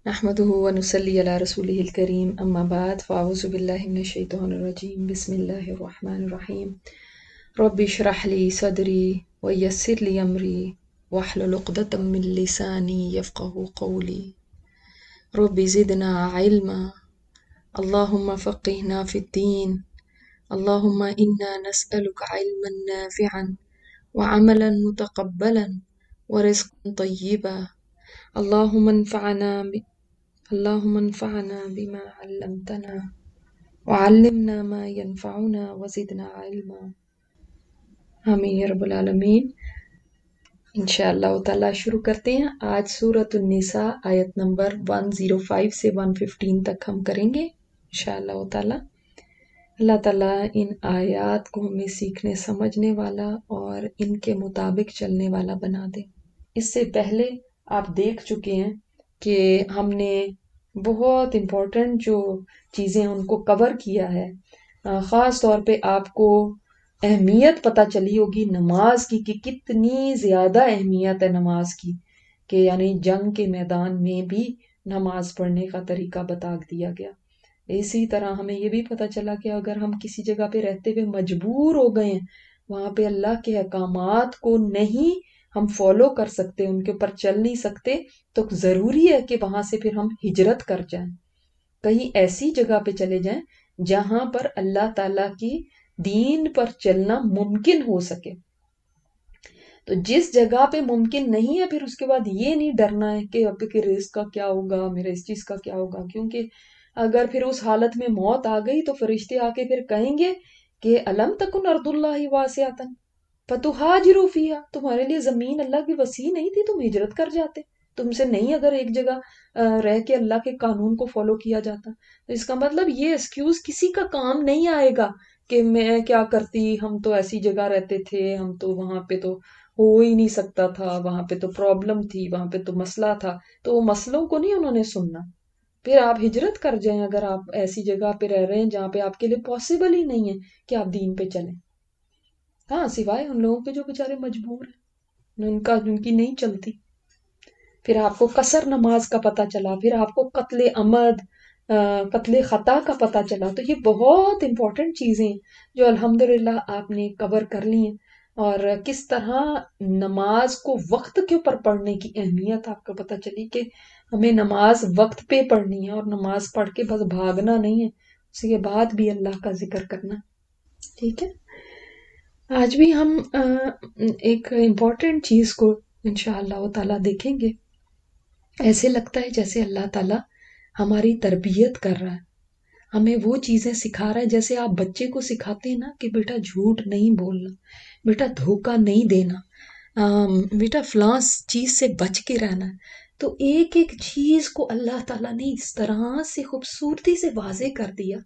نحمده ونصلي على رسوله الكريم أما بعد فأعوذ بالله من الشيطان الرجيم بسم الله الرحمن الرحيم ربي اشرح لي صدري ويسر لي أمري واحلل عقدة من لساني يفقه قولي ربي زدنا علما اللهم فقهنا في الدين اللهم إنا نسألك علما نافعا وعملا متقبلا ورزقا طيبا اللهم انفعنا بما علمتنا وعلمنا ما ينفعنا وزدنا علما آمین یا رب العالمین۔ انشاءاللہ تعالیٰ شروع کرتے ہیں۔ آج سورۃ النساء آیت نمبر 105 سے 115 تک ہم کریں گے انشاءاللہ تعالیٰ۔ اللہ تعالیٰ ان آیات کو ہمیں سیکھنے سمجھنے والا اور ان کے مطابق چلنے والا بنا دے۔ اس سے پہلے آپ دیکھ چکے ہیں کہ ہم نے بہت امپورٹنٹ جو چیزیں ان کو کور کیا ہے۔ خاص طور پہ آپ کو اہمیت پتہ چلی ہوگی نماز کی کہ کتنی زیادہ اہمیت ہے نماز کی، کہ یعنی جنگ کے میدان میں بھی نماز پڑھنے کا طریقہ بتا دیا گیا۔ اسی طرح ہمیں یہ بھی پتہ چلا کہ اگر ہم کسی جگہ پہ رہتے ہوئے مجبور ہو گئے ہیں، وہاں پہ اللہ کے احکامات کو نہیں ہم فالو کر سکتے، ان کے اوپر چل نہیں سکتے، تو ضروری ہے کہ وہاں سے پھر ہم ہجرت کر جائیں، کہیں ایسی جگہ پہ چلے جائیں جہاں پر اللہ تعالیٰ کی دین پر چلنا ممکن ہو سکے۔ تو جس جگہ پہ ممکن نہیں ہے پھر اس کے بعد یہ نہیں ڈرنا ہے کہ اب کہ رزق کا کیا ہوگا، میرے اس چیز کا کیا ہوگا، کیونکہ اگر پھر اس حالت میں موت آ گئی تو فرشتے آ کے پھر کہیں گے کہ الم تکن ارض اللہ واسعۃ فتہاجروا فیہا، تمہارے لیے زمین اللہ کی وسیع نہیں تھی، تم ہجرت کر جاتے، تم سے نہیں اگر ایک جگہ رہ کے اللہ کے قانون کو فالو کیا جاتا۔ تو اس کا مطلب یہ ایکسکیوز کسی کا کام نہیں آئے گا کہ میں کیا کرتی، ہم تو ایسی جگہ رہتے تھے، ہم تو وہاں پہ تو ہو ہی نہیں سکتا تھا، وہاں پہ تو پرابلم تھی، وہاں پہ تو مسئلہ تھا، تو وہ مسئلوں کو نہیں انہوں نے سننا۔ پھر آپ ہجرت کر جائیں اگر آپ ایسی جگہ پہ رہ رہے ہیں جہاں پہ آپ کے لیے پاسبل ہی نہیں ہے کہ آپ دین پہ چلیں۔ ہاں سوائے ان لوگوں کے جو بیچارے مجبور ہیں، ان کی نہیں چلتی۔ پھر آپ کو قصر نماز کا پتہ چلا، پھر آپ کو قتل عمد، قتل خطا کا پتہ چلا۔ تو یہ بہت امپورٹنٹ چیزیں جو الحمدللہ آپ نے کور کر لی ہیں، اور کس طرح نماز کو وقت کے اوپر پڑھنے کی اہمیت آپ کو پتہ چلی کہ ہمیں نماز وقت پہ پڑھنی ہے، اور نماز پڑھ کے بس بھاگنا نہیں ہے، اس کے بعد بھی اللہ کا ذکر کرنا۔ ٹھیک ہے، آج بھی ہم ایک امپورٹنٹ چیز کو انشاءاللہ تعالیٰ دیکھیں گے۔ ایسے لگتا ہے جیسے اللہ تعالیٰ ہماری تربیت کر رہا ہے، ہمیں وہ چیزیں سکھا رہا ہے جیسے آپ بچے کو سکھاتے ہیں نا کہ بیٹا جھوٹ نہیں بولنا، بیٹا دھوکہ نہیں دینا، بیٹا فلاں چیز سے بچ کے رہنا ہے۔ تو ایک ایک چیز کو اللہ تعالیٰ نے اس طرح سے خوبصورتی سے واضح کر دیا،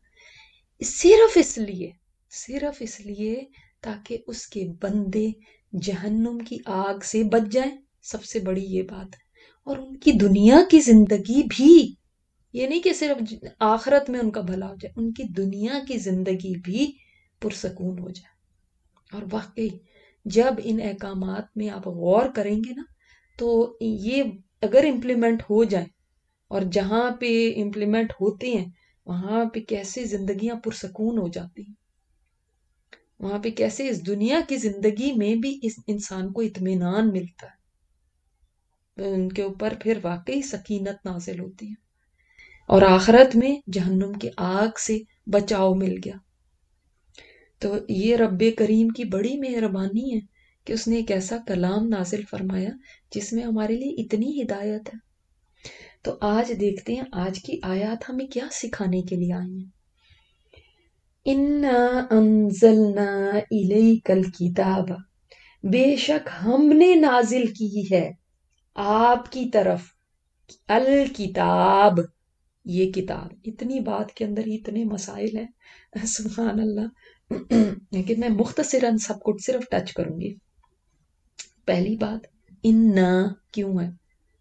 صرف اس لیے تاکہ اس کے بندے جہنم کی آگ سے بچ جائیں۔ سب سے بڑی یہ بات ہے، اور ان کی دنیا کی زندگی بھی، یہ نہیں کہ صرف آخرت میں ان کا بھلا ہو جائے، ان کی دنیا کی زندگی بھی پرسکون ہو جائے۔ اور واقعی جب ان احکامات میں آپ غور کریں گے نا تو یہ اگر امپلیمنٹ ہو جائیں، اور جہاں پہ امپلیمنٹ ہوتے ہیں وہاں پہ کیسے زندگیاں پرسکون ہو جاتی ہیں، وہاں پہ کیسے اس دنیا کی زندگی میں بھی اس انسان کو اطمینان ملتا ہے، ان کے اوپر پھر واقعی سکینت نازل ہوتی ہے، اور آخرت میں جہنم کی آگ سے بچاؤ مل گیا۔ تو یہ رب کریم کی بڑی مہربانی ہے کہ اس نے ایک ایسا کلام نازل فرمایا جس میں ہمارے لیے اتنی ہدایت ہے۔ تو آج دیکھتے ہیں آج کی آیات ہمیں کیا سکھانے کے لیے آئی ہیں۔ اِنَّا أَنزَلْنَا إِلَيْكَ الْكِتَابَ، بے شک ہم نے نازل کی ہے آپ کی طرف الکتاب، یہ کتاب۔ اتنی بات کے اندر اتنے مسائل ہیں، سبحان اللہ، لیکن میں مختصراً سب کو صرف ٹچ کروں گی۔ پہلی بات، اِنَّا کیوں ہے،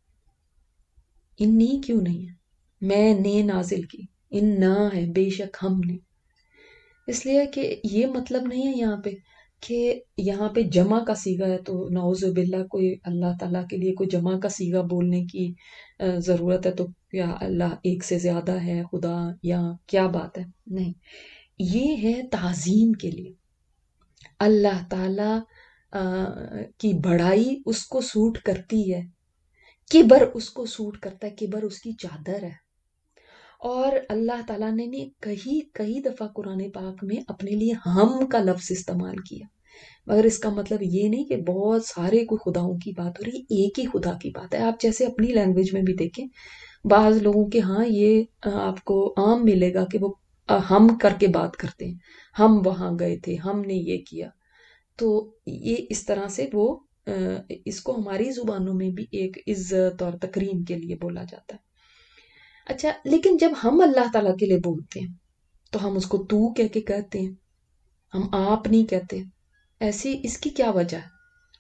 انی کیوں نہیں ہے، میں نے نازل کی، اِنَّا ہے بے شک ہم نے، اس لیے کہ یہ مطلب نہیں ہے یہاں پہ کہ یہاں پہ جمع کا صیغہ ہے تو نعوذ باللہ کوئی اللہ تعالیٰ کے لیے کوئی جمع کا صیغہ بولنے کی ضرورت ہے تو کیا اللہ ایک سے زیادہ ہے خدا یا کیا بات ہے؟ نہیں، یہ ہے تعظیم کے لیے. اللہ تعالیٰ کی بڑائی اس کو سوٹ کرتی ہے، کبر اس کو سوٹ کرتا ہے، کبر اس کی چادر ہے. اور اللہ تعالیٰ نے کئی دفعہ قرآن پاک میں اپنے لیے ہم کا لفظ استعمال کیا، مگر اس کا مطلب یہ نہیں کہ بہت سارے کوئی خداؤں کی بات ہو رہی، ایک ہی خدا کی بات ہے. آپ جیسے اپنی لینگویج میں بھی دیکھیں، بعض لوگوں کے ہاں یہ آپ کو عام ملے گا کہ وہ ہم کر کے بات کرتے ہیں، ہم وہاں گئے تھے، ہم نے یہ کیا. تو یہ اس طرح سے وہ اس کو ہماری زبانوں میں بھی ایک عزت اور تکریم کے لیے بولا جاتا ہے. اچھا، لیکن جب ہم اللہ تعالیٰ کے لیے بولتے ہیں تو ہم اس کو تو کہہ کے کہتے ہیں، ہم آپ نہیں کہتے. ایسی اس کی کیا وجہ ہے؟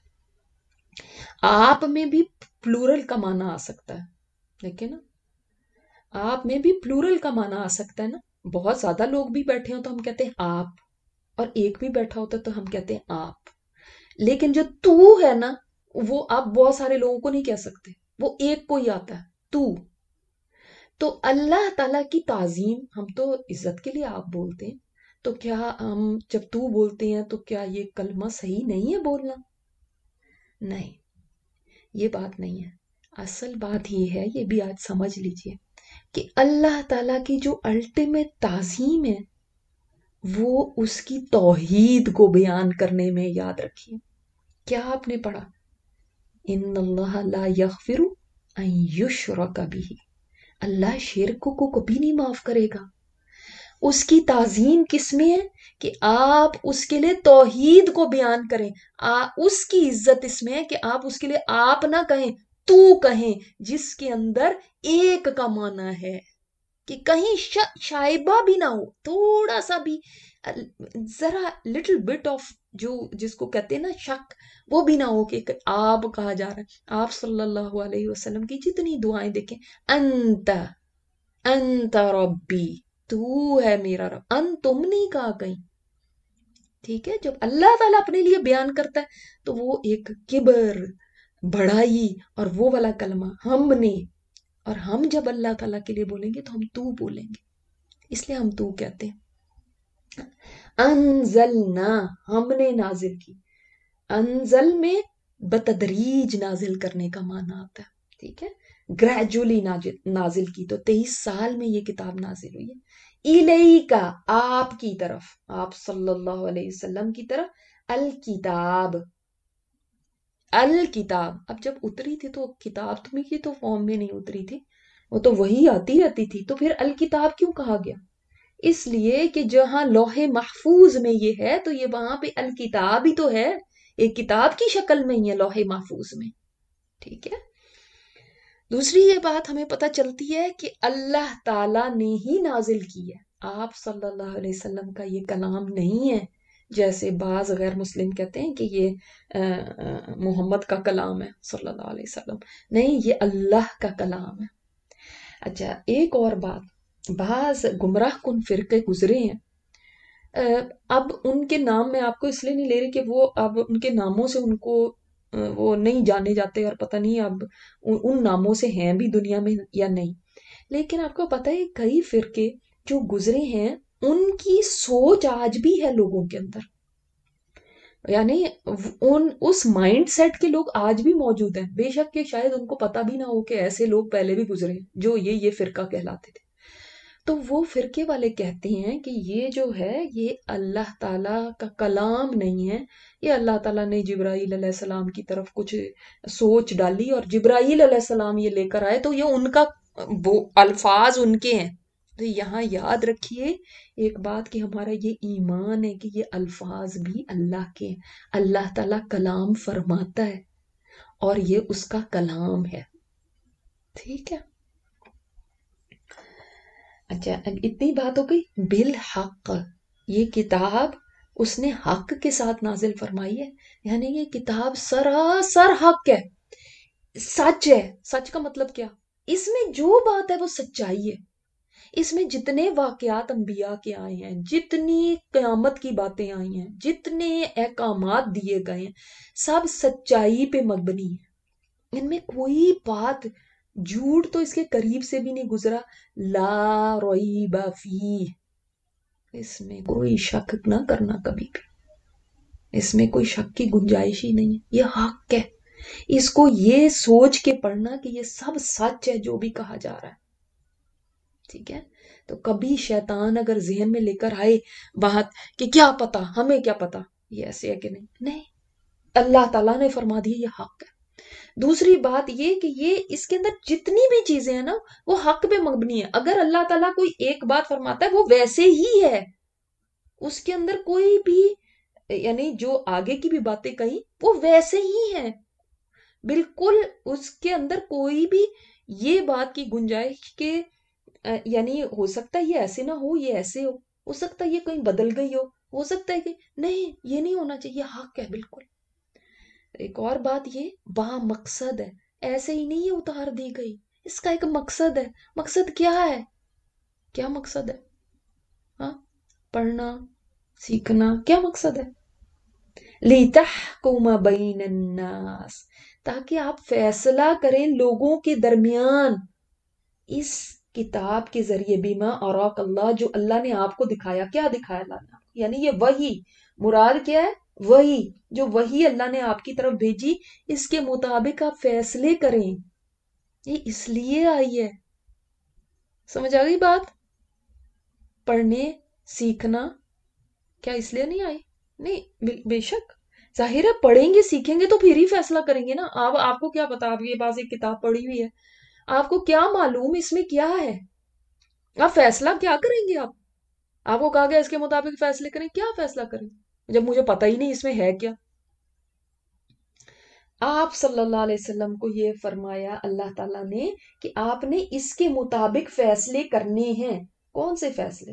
آپ میں بھی پلورل کا معنی آ سکتا ہے، دیکھیں نا، آپ میں بھی پلورل کا معنی آ سکتا ہے نا. بہت زیادہ لوگ بھی بیٹھے ہوں تو ہم کہتے ہیں آپ، اور ایک بھی بیٹھا ہوتا ہے تو ہم کہتے ہیں آپ. لیکن جو تو ہے نا، وہ آپ بہت سارے لوگوں کو نہیں کہہ سکتے، وہ ایک کو ہی آتا ہے تو. تو اللہ تعالیٰ کی تعظیم، ہم تو عزت کے لیے آپ بولتے ہیں، تو کیا ہم جب تو بولتے ہیں تو کیا یہ کلمہ صحیح نہیں ہے بولنا؟ نہیں، یہ بات نہیں ہے. اصل بات یہ ہے، یہ بھی آج سمجھ لیجئے کہ اللہ تعالیٰ کی جو الٹیمیٹ تعظیم ہے وہ اس کی توحید کو بیان کرنے میں. یاد رکھیے کیا آپ نے پڑھا؟ ان اللہ لا یغفر ان یشرک بہ، اللہ شرک کو کبھی نہیں معاف کرے گا. اس کی تعظیم کس میں ہے کہ آپ اس کے لیے توحید کو بیان کریں. اس کی عزت اس میں ہے کہ آپ اس کے لیے آپ نہ کہیں، تو کہیں، جس کے اندر ایک کا معنی ہے، کہ کہیں شائبہ بھی نہ ہو، تھوڑا سا بھی، ذرا لٹل بٹ آف، جو جس کو کہتے ہیں نا شک، وہ بھی نہ ہو کہ آپ کہا جا رہا ہے. آپ صلی اللہ علیہ وسلم کی جتنی دعائیں دیکھیں، انت انت ربی، تو ہے میرا رب، تم نہیں کہا کہیں. ٹھیک ہے، جب اللہ تعالیٰ اپنے لیے بیان کرتا ہے تو وہ ایک کبر، بڑائی اور وہ والا کلمہ ہم نے. اور ہم جب اللہ تعالیٰ کے لیے بولیں گے تو ہم تو بولیں گے، اس لیے ہم تو کہتے ہیں. انزلنا، ہم نے نازل کی. انزل میں بتدریج نازل کرنے کا معنی آتا ہے. ٹھیک ہے، گریجولی نازل کی، تو 23 سال میں یہ کتاب نازل ہوئی ہے. الیکا، آپ کی طرف، آپ صلی اللہ علیہ وسلم کی طرف. الکتاب، الکتاب، اب جب اتری تھی تو کتاب تمہیں کی تو فارم میں نہیں اتری تھی، وہ تو وہی آتی رہتی تھی، تو پھر الکتاب کیوں کہا گیا؟ اس لیے کہ جہاں لوح محفوظ میں یہ ہے تو یہ وہاں پہ الکتاب ہی تو ہے، ایک کتاب کی شکل میں ہی ہے لوح محفوظ میں. ٹھیک ہے، دوسری یہ بات ہمیں پتہ چلتی ہے کہ اللہ تعالیٰ نے ہی نازل کی ہے. آپ صلی اللہ علیہ وسلم کا یہ کلام نہیں ہے جیسے بعض غیر مسلم کہتے ہیں کہ یہ محمد کا کلام ہے صلی اللہ علیہ وسلم. نہیں، یہ اللہ کا کلام ہے. اچھا، ایک اور بات، بعض گمراہ کن فرقے گزرے ہیں، اب ان کے نام میں آپ کو اس لیے نہیں لے رہی کہ وہ اب ان کے ناموں سے ان کو وہ نہیں جانے جاتے، اور پتہ نہیں اب ان ناموں سے ہیں بھی دنیا میں یا نہیں. لیکن آپ کو پتہ ہے کئی فرقے جو گزرے ہیں ان کی سوچ آج بھی ہے لوگوں کے اندر، یعنی اس مائنڈ سیٹ کے لوگ آج بھی موجود ہیں، بے شک کہ شاید ان کو پتہ بھی نہ ہو کہ ایسے لوگ پہلے بھی گزرے جو یہ فرقہ کہلاتے تھے. تو وہ فرقے والے کہتے ہیں کہ یہ جو ہے یہ اللہ تعالیٰ کا کلام نہیں ہے، یہ اللہ تعالیٰ نے جبرائیل علیہ السلام کی طرف کچھ سوچ ڈالی اور جبرائیل علیہ السلام یہ لے کر آئے، تو یہ ان کا، وہ الفاظ ان کے ہیں. تو یہاں یاد رکھیے ایک بات کہ ہمارا یہ ایمان ہے کہ یہ الفاظ بھی اللہ کے ہیں، اللہ تعالیٰ کلام فرماتا ہے اور یہ اس کا کلام ہے. ٹھیک ہے، اچھا، اب اتنی بات ہو گئی. بالحق، یہ کتاب اس نے حق کے ساتھ نازل فرمائی ہے، یعنی یہ کتاب سراسر حق ہے، سچ ہے. سچ کا مطلب کیا؟ اس میں جو بات ہے وہ سچائی ہے. اس میں جتنے واقعات انبیاء کے آئے ہیں، جتنی قیامت کی باتیں آئی ہیں، جتنے احکامات دیے گئے ہیں، سب سچائی پہ مبنی ہے۔ ان میں کوئی بات جھوٹ تو اس کے قریب سے بھی نہیں گزرا۔ لا ریب فیہ، اس میں کوئی شک نہ کرنا کبھی بھی، اس میں کوئی شک کی گنجائش ہی نہیں ہے، یہ حق ہے۔ اس کو یہ سوچ کے پڑھنا کہ یہ سب سچ ہے جو بھی کہا جا رہا ہے، ٹھیک ہے؟ تو کبھی شیطان اگر ذہن میں لے کر آئے بات کہ کیا پتا، ہمیں کیا پتا یہ ایسے ہے کہ نہیں، نہیں، اللہ تعالیٰ نے فرما دیا یہ حق ہے۔ دوسری بات یہ کہ یہ اس کے اندر جتنی بھی چیزیں ہیں نا وہ حق پہ مبنی ہے۔ اگر اللہ تعالیٰ کوئی ایک بات فرماتا ہے وہ ویسے ہی ہے، اس کے اندر کوئی بھی، یعنی جو آگے کی بھی باتیں کہیں وہ ویسے ہی ہیں بالکل، اس کے اندر کوئی بھی یہ بات کی گنجائش کہ یعنی ہو سکتا ہے یہ ایسے نہ ہو، یہ ایسے ہو سکتا ہے یہ کہیں بدل گئی ہو سکتا ہے کہ نہیں، یہ نہیں ہونا چاہیے، حق ہے بالکل۔ ایک اور بات یہ با مقصد ہے، ایسے ہی نہیں یہ اتار دی گئی، اس کا ایک مقصد ہے۔ مقصد کیا ہے؟ کیا مقصد ہے؟ ہاں، پڑھنا سیکھنا کیا مقصد ہے؟ لِتَحْكُمَ بَيْنَ النَّاسِ، تاکہ آپ فیصلہ کریں لوگوں کے درمیان، اس کتاب کے ذریعے، بیما اراک اللہ، جو اللہ نے آپ کو دکھایا۔ کیا دکھایا اللہ نے آپ کو؟ یعنی یہ وحی، مراد کیا ہے؟ وحی، جو وحی اللہ نے آپ کی طرف بھیجی، اس کے مطابق آپ فیصلے کریں۔ یہ اس لیے آئی ہے، سمجھ آ گئی بات؟ پڑھنے سیکھنا کیا اس لیے نہیں آئی؟ نہیں، بے شک ظاہر ہے پڑھیں گے سیکھیں گے تو پھر ہی فیصلہ کریں گے نا۔ آپ کو کیا پتا، آپ کے پاس ایک کتاب پڑھی ہوئی ہے، آپ کو کیا معلوم اس میں کیا ہے؟ آپ فیصلہ کیا کریں گے؟ آپ کو کہا گیا اس کے مطابق فیصلے کریں، کیا فیصلہ کریں جب مجھے پتہ ہی نہیں اس میں ہے کیا؟ آپ صلی اللہ علیہ وسلم کو یہ فرمایا اللہ تعالیٰ نے کہ آپ نے اس کے مطابق فیصلے کرنے ہیں۔ کون سے فیصلے؟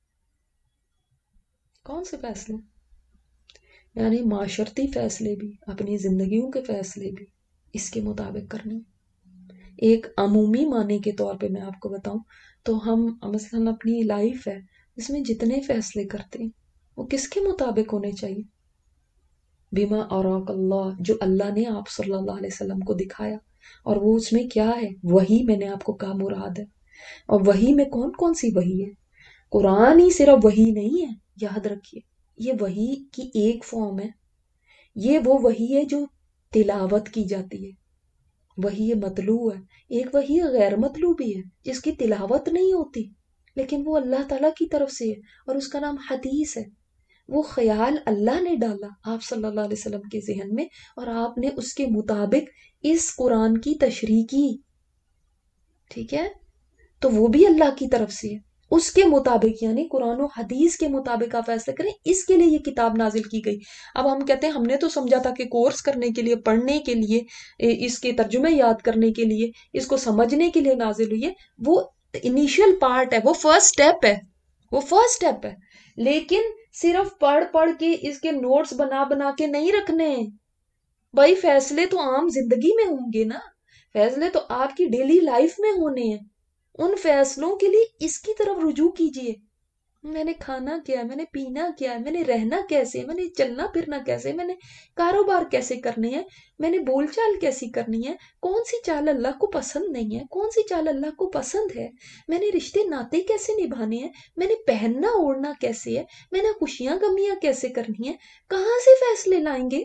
کون سے فیصلے؟ یعنی معاشرتی فیصلے بھی، اپنی زندگیوں کے فیصلے بھی اس کے مطابق کرنے۔ ایک عمومی معنی کے طور پہ میں آپ کو بتاؤں تو ہم مثلاً اپنی لائف ہے اس میں جتنے فیصلے کرتے ہیں وہ کس کے مطابق ہونے چاہیے؟ بیما اراک اللہ، جو اللہ نے آپ صلی اللہ علیہ وسلم کو دکھایا، اور وہ اس میں کیا ہے؟ وہی، میں نے آپ کو کہا مراد ہے۔ اور وہی میں کون کون سی وہی ہے؟ قرآن ہی صرف وہی نہیں ہے، یاد رکھیے، یہ وہی کی ایک فارم ہے۔ یہ وہ وہی ہے جو تلاوت کی جاتی ہے، وہی مطلوع ہے۔ ایک وہی غیر مطلوع بھی ہے جس کی تلاوت نہیں ہوتی لیکن وہ اللہ تعالیٰ کی طرف سے ہے، اور اس کا نام حدیث ہے۔ وہ خیال اللہ نے ڈالا آپ صلی اللہ علیہ وسلم کے ذہن میں، اور آپ نے اس کے مطابق اس قرآن کی تشریح کی، ٹھیک ہے؟ تو وہ بھی اللہ کی طرف سے ہے، اس کے مطابق، یعنی قرآن و حدیث کے مطابق آپ فیصلہ کریں۔ اس کے لیے یہ کتاب نازل کی گئی۔ اب ہم کہتے ہیں ہم نے تو سمجھا تھا کہ کورس کرنے کے لیے، پڑھنے کے لیے، اس کے ترجمے یاد کرنے کے لیے، اس کو سمجھنے کے لیے نازل ہوئی ہے۔ وہ انیشیل پارٹ ہے، وہ فرسٹ سٹیپ ہے، وہ فرسٹ سٹیپ ہے۔ لیکن صرف پڑھ پڑھ کے اس کے نوٹس بنا بنا کے نہیں رکھنے بھائی، فیصلے تو عام زندگی میں ہوں گے نا، فیصلے تو آپ کی ڈیلی لائف میں ہونے ہیں۔ ان فیصلوں کے لیے اس کی طرف رجوع کیجئے۔ میں نے کھانا کیا ہے، میں نے پینا کیا ہے، میں نے رہنا کیسے، میں نے چلنا پھرنا کیسے، میں نے کاروبار کیسے کرنے ہیں، میں نے بول چال کیسی کرنی ہے، کون سی چال اللہ کو پسند نہیں ہے، کون سی چال اللہ کو پسند ہے، میں نے رشتے ناطے کیسے نبھانے ہیں، میں نے پہننا اوڑھنا کیسے ہے، میں نے خوشیاں غمیاں کیسے کرنی ہیں، کہاں سے فیصلے لائیں گے؟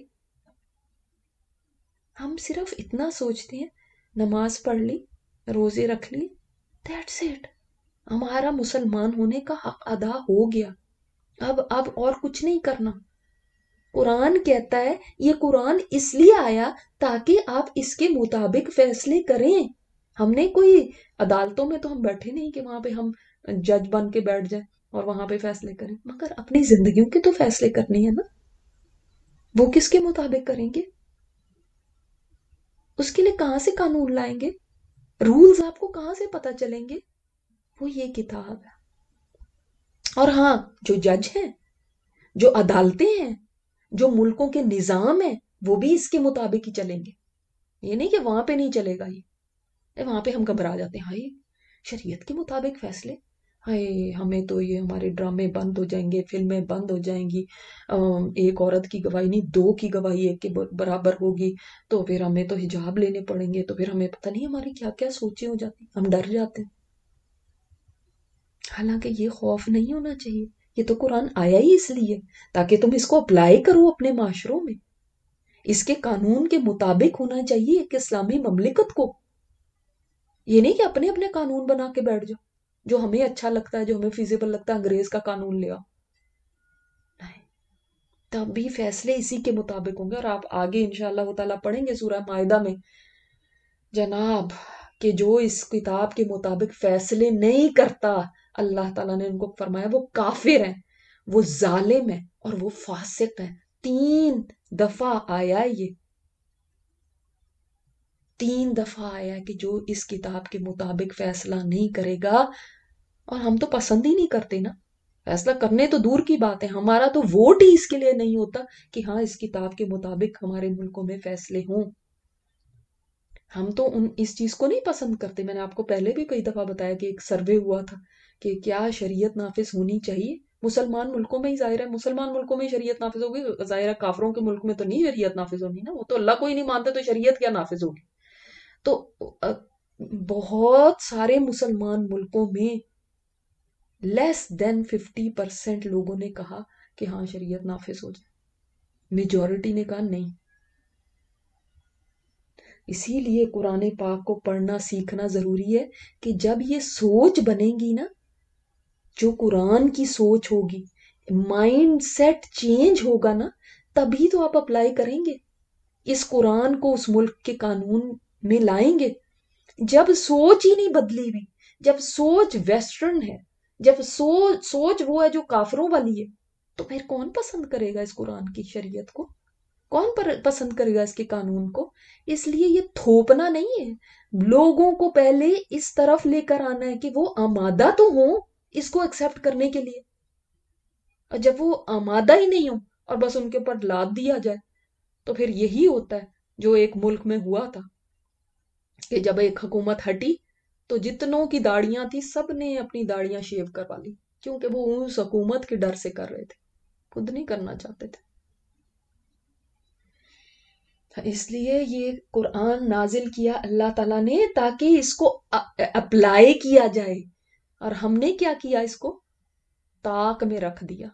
ہم صرف اتنا سوچتے ہیں نماز پڑھ لی، روزے رکھ لی، دیٹس اٹ، ہمارا مسلمان ہونے کا حق ادا ہو گیا، اب اور کچھ نہیں کرنا۔ قرآن کہتا ہے، یہ قرآن اس لیے آیا تاکہ آپ اس کے مطابق فیصلے کریں۔ ہم نے کوئی عدالتوں میں تو ہم بیٹھے نہیں کہ وہاں پہ ہم جج بن کے بیٹھ جائیں اور وہاں پہ فیصلے کریں، مگر اپنی زندگیوں کے تو فیصلے کرنے ہیں نا۔ وہ کس کے مطابق کریں گے؟ اس کے لیے کہاں سے قانون لائیں گے؟ رولز آپ کو کہاں سے پتہ چلیں گے؟ وہ یہ کتاب ہے۔ اور ہاں، جو جج ہیں، جو عدالتیں ہیں، جو ملکوں کے نظام ہیں، وہ بھی اس کے مطابق ہی چلیں گے۔ یہ نہیں کہ وہاں پہ نہیں چلے گا، یہ وہاں پہ ہم گھبرا جاتے ہیں، ہائی شریعت کے مطابق فیصلے. ہائے ہمیں تو یہ ہمارے ڈرامے بند ہو جائیں گے، فلمیں بند ہو جائیں گی، ایک عورت کی گواہی نہیں دو کی گواہی ایک کے برابر ہوگی، تو پھر ہمیں تو حجاب لینے پڑیں گے، تو پھر ہمیں پتہ نہیں ہماری کیا کیا سوچیں ہو جاتی، ہم ڈر جاتے ہیں. حالانکہ یہ خوف نہیں ہونا چاہیے. یہ تو قرآن آیا ہی اس لیے تاکہ تم اس کو اپلائی کرو اپنے معاشروں میں. اس کے قانون کے مطابق ہونا چاہیے ایک اسلامی مملکت کو. یہ نہیں کہ اپنے اپنے قانون بنا کے بیٹھ جاؤ، جو ہمیں اچھا لگتا ہے، جو ہمیں فیزیبل لگتا ہے، انگریز کا قانون لے آؤ. نہیں، تب بھی فیصلے اسی کے مطابق ہوں گے. اور آپ آگے انشاءاللہ تعالیٰ پڑھیں گے سورہ مائدہ میں جناب کہ جو اس کتاب کے مطابق فیصلے نہیں کرتا، اللہ تعالیٰ نے ان کو فرمایا وہ کافر ہیں، وہ ظالم ہیں اور وہ فاسق ہیں. 3 دفعہ آیا یہ، 3 دفعہ آیا کہ جو اس کتاب کے مطابق فیصلہ نہیں کرے گا. اور ہم تو پسند ہی نہیں کرتے نا، فیصلہ کرنے تو دور کی بات ہے، ہمارا تو ووٹ ہی اس کے لیے نہیں ہوتا کہ ہاں اس کتاب کے مطابق ہمارے ملکوں میں فیصلے ہوں. ہم تو اس چیز کو نہیں پسند کرتے. میں نے آپ کو پہلے بھی کئی دفعہ بتایا کہ ایک سروے ہوا تھا کہ کیا شریعت نافذ ہونی چاہیے مسلمان ملکوں میں ہی. ظاہر ہے مسلمان ملکوں میں شریعت نافذ ہوگی، ظاہر ہے کافروں کے ملک میں تو نہیں شریعت نافذ ہونی نا، وہ تو اللہ کو ہی نہیں مانتے، تو شریعت کیا نافذ ہوگی. تو بہت سارے مسلمان ملکوں میں لیس دین 50% لوگوں نے کہا کہ ہاں شریعت نافذ ہو جائے، میجورٹی نے کہا نہیں. اسی لیے قرآن پاک کو پڑھنا سیکھنا ضروری ہے کہ جب یہ سوچ بنے گی نا، جو قرآن کی سوچ ہوگی، مائنڈ سیٹ چینج ہوگا نا، تبھی تو آپ اپلائی کریں گے اس قرآن کو، اس ملک کے قانون میں لائیں گے. جب سوچ ہی نہیں بدلی ہوئی، جب سوچ ویسٹرن ہے، جب سوچ وہ ہے جو کافروں والی ہے، تو پھر کون پسند کرے گا اس قرآن کی شریعت کو؟ کون پسند کرے گا اس کے قانون کو؟ اس لیے یہ تھوپنا نہیں ہے، لوگوں کو پہلے اس طرف لے کر آنا ہے کہ وہ آمادہ تو ہوں اس کو ایکسپٹ کرنے کے لیے. اور جب وہ آمادہ ہی نہیں ہوں اور بس ان کے اوپر لاد دیا جائے، تو پھر یہی ہوتا ہے جو ایک ملک میں ہوا تھا کہ جب ایک حکومت ہٹی تو جتنوں کی داڑیاں تھی سب نے اپنی داڑیاں شیو کروا لی، کیونکہ وہ اس حکومت کے ڈر سے کر رہے تھے، خود نہیں کرنا چاہتے تھے. اس لیے یہ قرآن نازل کیا اللہ تعالیٰ نے تاکہ اس کو اپلائی کیا جائے. اور ہم نے کیا کیا؟ اس کو طاق میں رکھ دیا.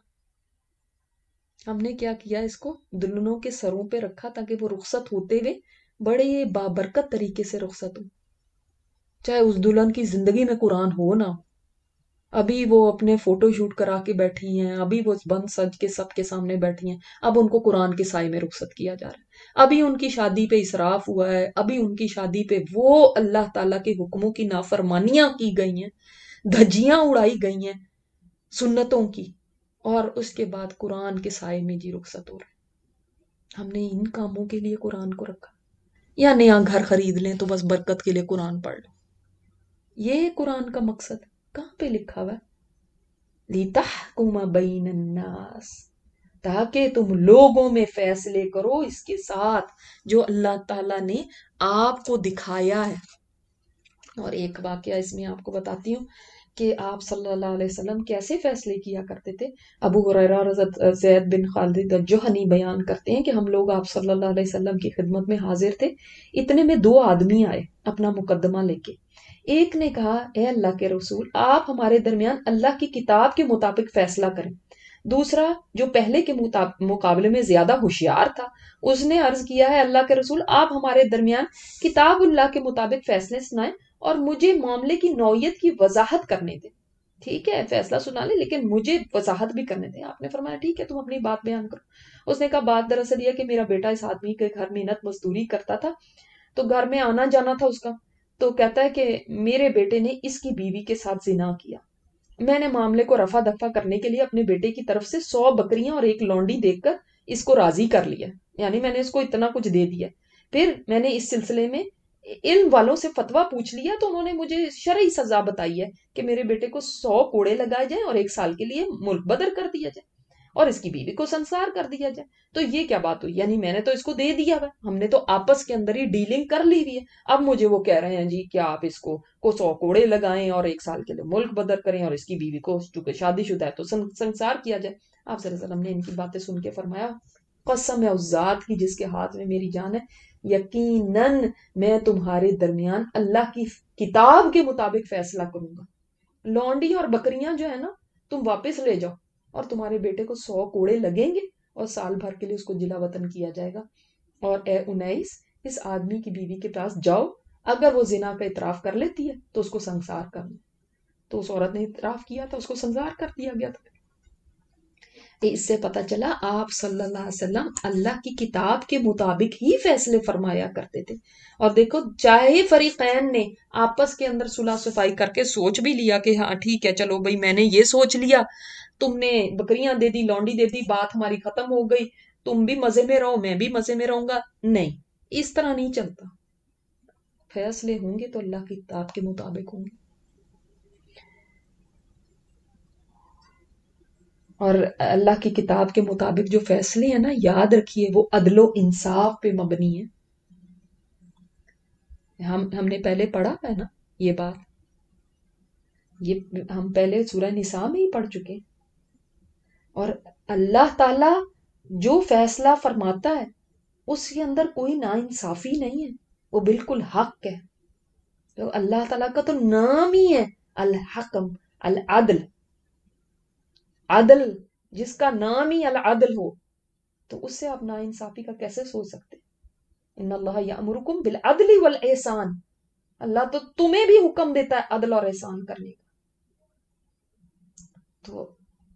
ہم نے کیا کیا؟ اس کو دلہنوں کے سروں پہ رکھا تاکہ وہ رخصت ہوتے ہوئے بڑے بابرکت طریقے سے رخصت ہو، چاہے اس دلہن کی زندگی میں قرآن ہو نہ ہو. ابھی وہ اپنے فوٹو شوٹ کرا کے بیٹھی ہیں، ابھی وہ بند سج کے سب کے سامنے بیٹھی ہیں، اب ان کو قرآن کے سائے میں رخصت کیا جا رہا ہے. ابھی ان کی شادی پہ اسراف ہوا ہے، ابھی ان کی شادی پہ وہ اللہ تعالیٰ کے حکموں کی نافرمانیاں کی گئی ہیں، دھجیاں اڑائی گئی ہیں سنتوں کی، اور اس کے بعد قرآن کے سائے میں جی رخصت ہو رہا ہے. ہم نے ان کاموں کے لیے قرآن کو رکھا، یا نیا گھر خرید لیں تو بس برکت کے لیے قرآن پڑھ لیں. یہ قرآن کا مقصد کہاں پہ لکھا ہوا ہے؟ لِتَحْكُمَ بَيْنَ النَّاسِ، تاکہ تم لوگوں میں فیصلے کرو اس کے ساتھ جو اللہ تعالیٰ نے آپ کو دکھایا ہے. اور ایک واقعہ اس میں آپ کو بتاتی ہوں کہ آپ صلی اللہ علیہ وسلم کیسے فیصلے کیا کرتے تھے. ابو ہریرہ اور حضرت زید بن خالد الجہنی بیان کرتے ہیں کہ ہم لوگ آپ صلی اللہ علیہ وسلم کی خدمت میں حاضر تھے. اتنے میں 2 آدمی آئے اپنا مقدمہ لے کے. ایک نے کہا اے اللہ کے رسول، آپ ہمارے درمیان اللہ کی کتاب کے مطابق فیصلہ کریں. دوسرا جو پہلے کے مقابلے میں زیادہ ہوشیار تھا، اس نے عرض کیا ہے اللہ کے رسول، آپ ہمارے درمیان کتاب اللہ کے مطابق فیصلے سنائیں اور مجھے معاملے کی نوعیت کی وضاحت کرنے دیں. ٹھیک ہے فیصلہ سنا لیں لیکن مجھے وضاحت بھی کرنے دیں. آپ نے فرمایا ٹھیک ہے تم اپنی بات بیان کرو. اس نے کہا بات دراصل یہ کہ میرا بیٹا اس آدمی کے گھر محنت مزدوری کرتا تھا، تو گھر میں آنا جانا تھا اس کا، تو کہتا ہے کہ میرے بیٹے نے اس کی بیوی کے ساتھ زنا کیا. میں نے معاملے کو رفع دفع کرنے کے لیے اپنے بیٹے کی طرف سے 100 بکریاں اور 1 لونڈی دے کر اس کو راضی کر لیا، یعنی میں نے اس کو اتنا کچھ دے دیا. پھر میں نے اس سلسلے میں علم والوں سے فتویٰ پوچھ لیا تو انہوں نے مجھے شرعی سزا بتائی ہے کہ میرے بیٹے کو 100 کوڑے لگائے جائیں اور 1 سال کے لیے ملک بدر کر دیا جائے. اور اس کی بیوی کو سنسار کر دیا جائے. تو یہ کیا بات ہوئی؟ یعنی میں نے تو اس کو دے دیا ہوا، ہم نے تو آپس کے اندر ہی ڈیلنگ کر لی ہوئی ہے. اب مجھے وہ کہہ رہے ہیں جی کہ آپ اس کو 100 کوڑے لگائیں اور 1 سال کے لیے ملک بدر کریں، اور اس کی بیوی کو چونکہ شادی شدہ ہے تو سنسار کیا جائے. آپ صلی اللہ علیہ وسلم نے ان کی باتیں سن کے فرمایا قسم ہے اس ذات کی جس کے ہاتھ میں میری جان ہے، یقیناً میں تمہارے درمیان اللہ کی کتاب کے مطابق فیصلہ کروں گا. لونڈی اور بکریاں جو ہے نا تم واپس لے جاؤ، اور تمہارے بیٹے کو 100 کوڑے لگیں گے اور سال بھر کے لیے اس کو جلا وطن کیا جائے گا. اور اے انیس، اس آدمی کی بیوی کے پاس جاؤ، اگر وہ زنا کا اعتراف کر لیتی ہے تو اس کو سنسار کر لو. تو اس عورت نے اعتراف کیا تھا، اس کو سنسار کر دیا گیا تھا. اس سے پتہ چلا آپ صلی اللہ علیہ وسلم اللہ کی کتاب کے مطابق ہی فیصلے فرمایا کرتے تھے. اور دیکھو چاہے فریقین نے آپس کے اندر صلح صفائی کر کے سوچ بھی لیا کہ ہاں ٹھیک ہے چلو بھائی میں نے یہ سوچ لیا، تم نے بکریاں دے دی، لونڈی دے دی، بات ہماری ختم ہو گئی، تم بھی مزے میں رہو میں بھی مزے میں رہوں گا. نہیں، اس طرح نہیں چلتا. فیصلے ہوں گے تو اللہ کی کتاب کے مطابق ہوں گے. اور اللہ کی کتاب کے مطابق جو فیصلے ہیں نا، یاد رکھیے وہ عدل و انصاف پہ مبنی ہے. ہم نے پہلے پڑھا ہے نا یہ بات، یہ ہم پہلے سورہ نساء میں ہی پڑھ چکے. اور اللہ تعالی جو فیصلہ فرماتا ہے اس کے اندر کوئی ناانصافی نہیں ہے، وہ بالکل حق ہے. تو اللہ تعالیٰ کا تو نام ہی ہے الحکم، العدل. عدل، جس کا نام ہی العدل ہو تو اس سے آپ ناانصافی کا کیسے سوچ سکتے؟ ان اللہ یامرکم بالعدل والاحسان، اللہ تو تمہیں بھی حکم دیتا ہے عدل اور احسان کرنے کا. تو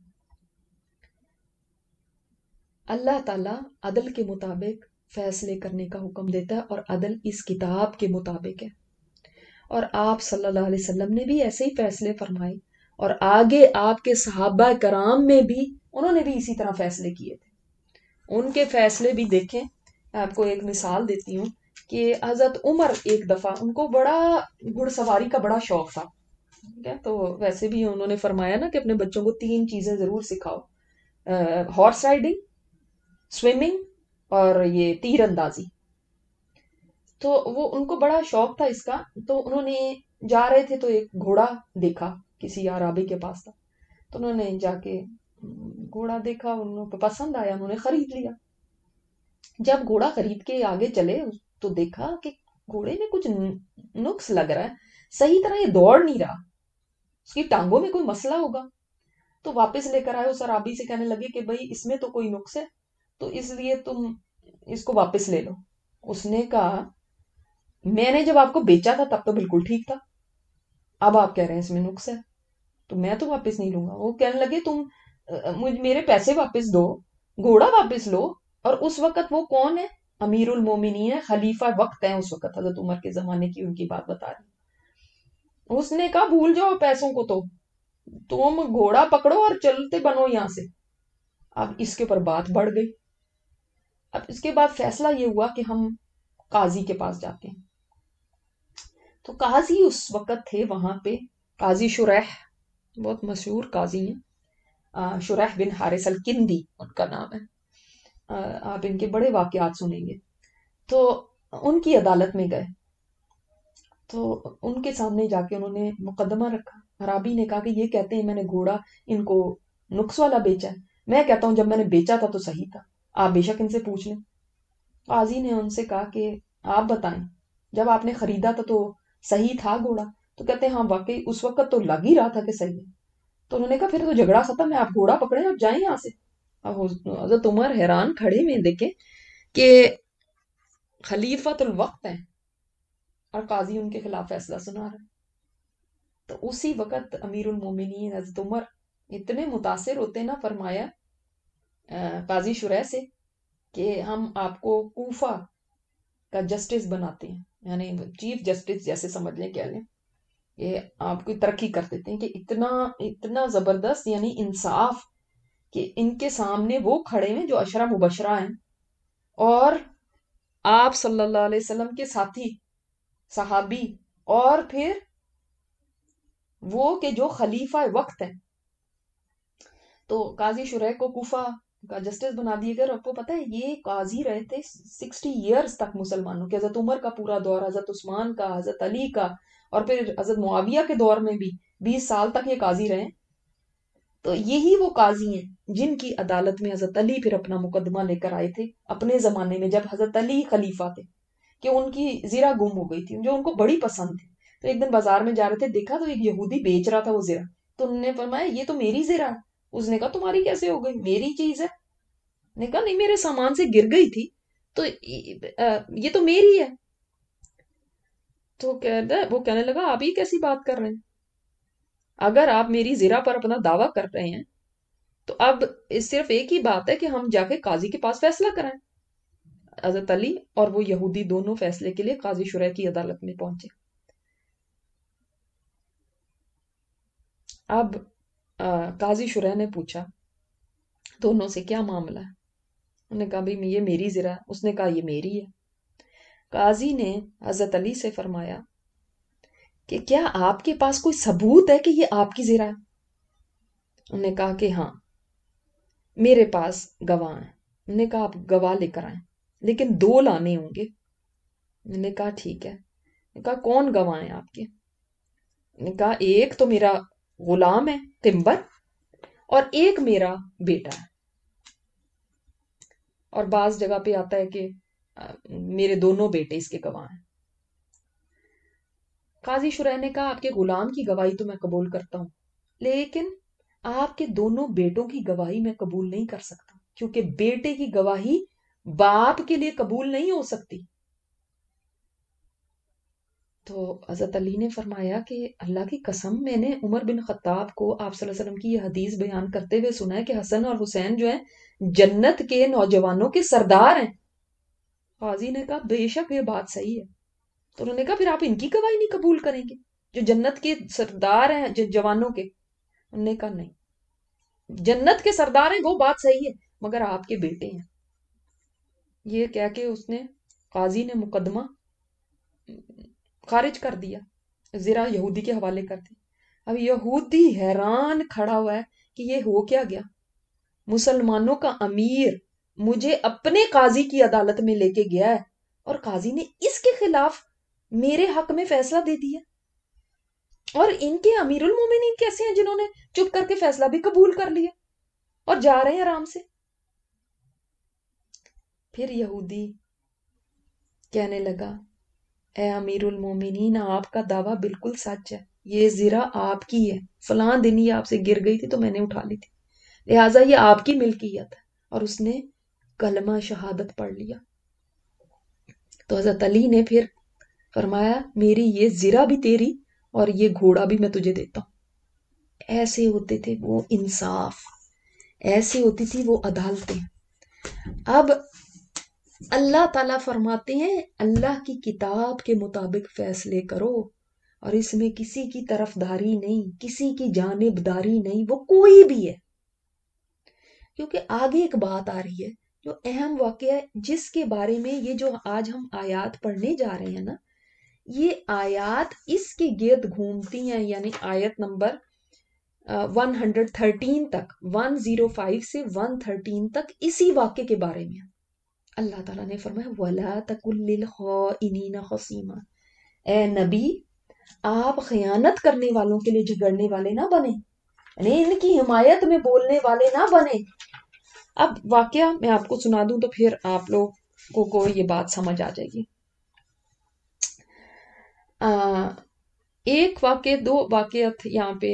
اللہ تعالیٰ عدل کے مطابق فیصلے کرنے کا حکم دیتا ہے، اور عدل اس کتاب کے مطابق ہے. اور آپ صلی اللہ علیہ وسلم نے بھی ایسے ہی فیصلے فرمائے، اور آگے آپ کے صحابہ کرام میں بھی انہوں نے بھی اسی طرح فیصلے کیے تھے. ان کے فیصلے بھی دیکھیں. آپ کو ایک مثال دیتی ہوں کہ حضرت عمر ایک دفعہ، ان کو بڑا گھڑ سواری کا بڑا شوق تھا. تو ویسے بھی انہوں نے فرمایا نا کہ اپنے بچوں کو 3 چیزیں ضرور سکھاؤ، ہارس رائڈنگ، سوئمنگ اور یہ تیر اندازی. تو وہ ان کو بڑا شوق تھا اس کا. تو انہوں نے جا رہے تھے تو ایک گھوڑا دیکھا کسی عرابی کے پاس تھا. تو انہوں نے جا کے گھوڑا دیکھا، انہوں کو پسند آیا، انہوں نے خرید لیا. جب گھوڑا خرید کے آگے چلے تو دیکھا کہ گھوڑے میں کچھ نقص لگ رہا ہے، صحیح طرح یہ دوڑ نہیں رہا، اس کی ٹانگوں میں کوئی مسئلہ ہوگا. تو واپس لے کر آئے، اس عرابی سے کہنے لگے کہ بھائی اس میں تو کوئی نقص ہے، تو اس لیے تم اس کو واپس لے لو. اس نے کہا میں نے جب آپ کو بیچا تھا تب تو بالکل ٹھیک تھا، اب آپ کہہ رہے ہیں اس میں نقص ہے، تو میں تو واپس نہیں لوں گا. وہ کہنے لگے تم میرے پیسے واپس دو، گھوڑا واپس لو. اور اس وقت وہ کون ہے؟ امیر المومنین ہے، خلیفہ وقت ہے اس وقت، حضرت عمر کے زمانے کی ان کی بات بتا رہی. اس نے کہا بھول جاؤ پیسوں کو، تو تم گھوڑا پکڑو اور چلتے بنو یہاں سے. اب اس کے اوپر بات بڑھ گئی. اب اس کے بعد فیصلہ یہ ہوا کہ ہم قاضی کے پاس جاتے ہیں. تو قاضی اس وقت تھے وہاں پہ، قاضی شریح، بہت مشہور قاضی ہیں، شریح بن حارث الکندی ان کا نام ہے. آپ ان کے بڑے واقعات سنیں گے. تو ان کی عدالت میں گئے تو ان کے سامنے جا کے انہوں نے مقدمہ رکھا. عرابی نے کہا کہ یہ کہتے ہیں میں نے گھوڑا ان کو نقص والا بیچا ہے، میں کہتا ہوں جب میں نے بیچا تھا تو صحیح تھا، آپ بے شک ان سے پوچھ لیں. قاضی نے ان سے کہا کہ آپ بتائیں جب آپ نے خریدا تھا تو صحیح تھا گھوڑا؟ تو کہتے ہیں ہاں واقعی اس وقت تو لگ ہی رہا تھا کہ صحیح ہے. تو انہوں نے کہا پھر تو جھگڑا ختم ہے، آپ گھوڑا پکڑیں آپ جائیں یہاں سے. اب حضرت عمر حیران کھڑے میں دیکھیں کہ خلیفۃ الوقت ہیں اور قاضی ان کے خلاف فیصلہ سنا رہا ہے. تو اسی وقت امیر المومنین حضرت عمر اتنے متاثر ہوتے نا، فرمایا قاضی شریح سے کہ ہم آپ کو کوفہ کا جسٹس بناتے ہیں، یعنی چیف جسٹس جیسے سمجھ لیں، کہہ لیں یہ آپ کو ترقی کر دیتے ہیں. کہ اتنا اتنا زبردست یعنی انصاف کہ ان کے سامنے وہ کھڑے ہیں جو عشرہ مبشرہ ہیں، اور آپ صلی اللہ علیہ وسلم کے ساتھی صحابی، اور پھر وہ کہ جو خلیفہ وقت ہے. تو قاضی شریح کو کوفہ کا جسٹس بنا دیے گئے. اور آپ کو پتہ ہے یہ قاضی رہے تھے 60 ایئرز تک مسلمانوں کے. حضرت عمر کا پورا دور، حضرت عثمان کا، حضرت علی کا، اور پھر حضرت معاویہ کے دور میں بھی 20 سال تک یہ قاضی رہے. تو یہی وہ قاضی ہیں جن کی عدالت میں حضرت علی پھر اپنا مقدمہ لے کر آئے تھے اپنے زمانے میں، جب حضرت علی خلیفہ تھے، کہ ان کی زرہ گم ہو گئی تھی جو ان کو بڑی پسند تھی. تو ایک دن بازار میں جا رہے تھے، دیکھا تو ایک یہودی بیچ رہا تھا وہ زرہ. تو انہوں نے فرمایا یہ تو میری زرہ ہے. اس نے کہا تمہاری کیسے ہو گئی، میری چیز ہے. نے کہا نہیں، میرے سامان سے گر گئی تھی تو یہ تو میری ہے. تو وہ کہنے لگا آپ یہ کیسی بات کر رہے ہیں، اگر آپ میری زرہ پر اپنا دعویٰ کر رہے ہیں تو اب صرف ایک ہی بات ہے کہ ہم جا کے قاضی کے پاس فیصلہ کریں. حضرت علی اور وہ یہودی دونوں فیصلے کے لیے قاضی شریح کی عدالت میں پہنچے. اب قاضی شریح نے پوچھا دونوں سے کیا معاملہ ہے. انہوں نے کہا بھائی یہ میری زرہ ہے. اس نے کہا یہ میری ہے. قاضی نے حضرت علی سے فرمایا کہ کیا آپ کے پاس کوئی ثبوت ہے کہ یہ آپ کی زرہ ہے. انہوں نے کہا کہ ہاں میرے پاس گواہ ہیں. انہوں نے کہا آپ گواہ لے کر آئیں لیکن 2 لانے ہوں گے. انہوں نے کہا ٹھیک ہے. انہوں نے کہا کون گواہ ہیں آپ کے. انہوں نے کہا ایک تو میرا غلام ہے تمبر، اور ایک میرا بیٹا ہے، اور بعض جگہ پہ آتا ہے کہ میرے دونوں بیٹے اس کے گواہ ہیں. قاضی شریح نے کہا آپ کے غلام کی گواہی تو میں قبول کرتا ہوں، لیکن آپ کے دونوں بیٹوں کی گواہی میں قبول نہیں کر سکتا، کیونکہ بیٹے کی گواہی باپ کے لیے قبول نہیں ہو سکتی. تو حضرت علی نے فرمایا کہ اللہ کی قسم میں نے عمر بن خطاب کو آپ صلی اللہ علیہ وسلم کی یہ حدیث بیان کرتے ہوئے سنا ہے کہ حسن اور حسین جو ہیں جنت کے نوجوانوں کے سردار ہیں. قاضی نے کہا بے شک یہ بات صحیح ہے. تو انہوں نے کہا پھر آپ ان کی گواہی نہیں قبول کریں گے جو جنت کے سردار ہیں جوانوں کے. انہوں نے کہا نہیں، جنت کے سردار ہیں وہ بات صحیح ہے مگر آپ کے بیٹے ہیں. یہ کہہ کے اس نے قاضی نے مقدمہ خارج کر دیا، زرہ یہودی کے حوالے کر دی. اب یہودی حیران کھڑا ہوا ہے کہ یہ ہو کیا گیا. مسلمانوں کا امیر مجھے اپنے قاضی کی عدالت میں لے کے گیا ہے اور قاضی نے اس کے خلاف میرے حق میں فیصلہ دے دیا. اور ان کے امیر المومنین کیسے ہیں جنہوں نے چپ کر کے فیصلہ بھی قبول کر لیا اور جا رہے ہیں آرام سے. پھر یہودی کہنے لگا اے امیر المومنین آپ کا دعویٰ بالکل سچ ہے، یہ زرہ آپ کی ہے، فلاں دن یہ آپ سے گر گئی تھی تو میں نے اٹھا لی تھی، لہٰذا یہ آپ کی ملکیت ہے. اور اس نے کلمہ شہادت پڑھ لیا. تو حضرت علی نے پھر فرمایا میری یہ زرہ بھی تیری اور یہ گھوڑا بھی میں تجھے دیتا ہوں. ایسے ہوتے تھے وہ انصاف، ایسی ہوتی تھی وہ عدالتیں. اب اللہ تعالیٰ فرماتے ہیں اللہ کی کتاب کے مطابق فیصلے کرو اور اس میں کسی کی طرفداری نہیں، کسی کی جانبداری نہیں، وہ کوئی بھی ہے. کیونکہ آگے ایک بات آ رہی ہے جو اہم واقعہ ہے جس کے بارے میں یہ جو آج ہم آیات پڑھنے جا رہے ہیں نا، یہ آیات اس کے گرد گھومتی ہیں. یعنی آیت نمبر 113 تک، 105 سے 113 تک اسی واقعے کے بارے میں. اللہ تعالیٰ نے فرمایا وَلَا تَكُن لِّلْخَائِنِينَ خَصِيمًا، اے نبی آپ خیانت کرنے والوں کے لیے جھگڑنے والے نہ بنے، یعنی ان کی حمایت میں بولنے والے نہ بنے. اب واقعہ میں آپ کو سنا دوں تو پھر آپ لوگوں کو یہ بات سمجھ آ جائے گی. ایک واقعہ، 2 واقعات یہاں پہ،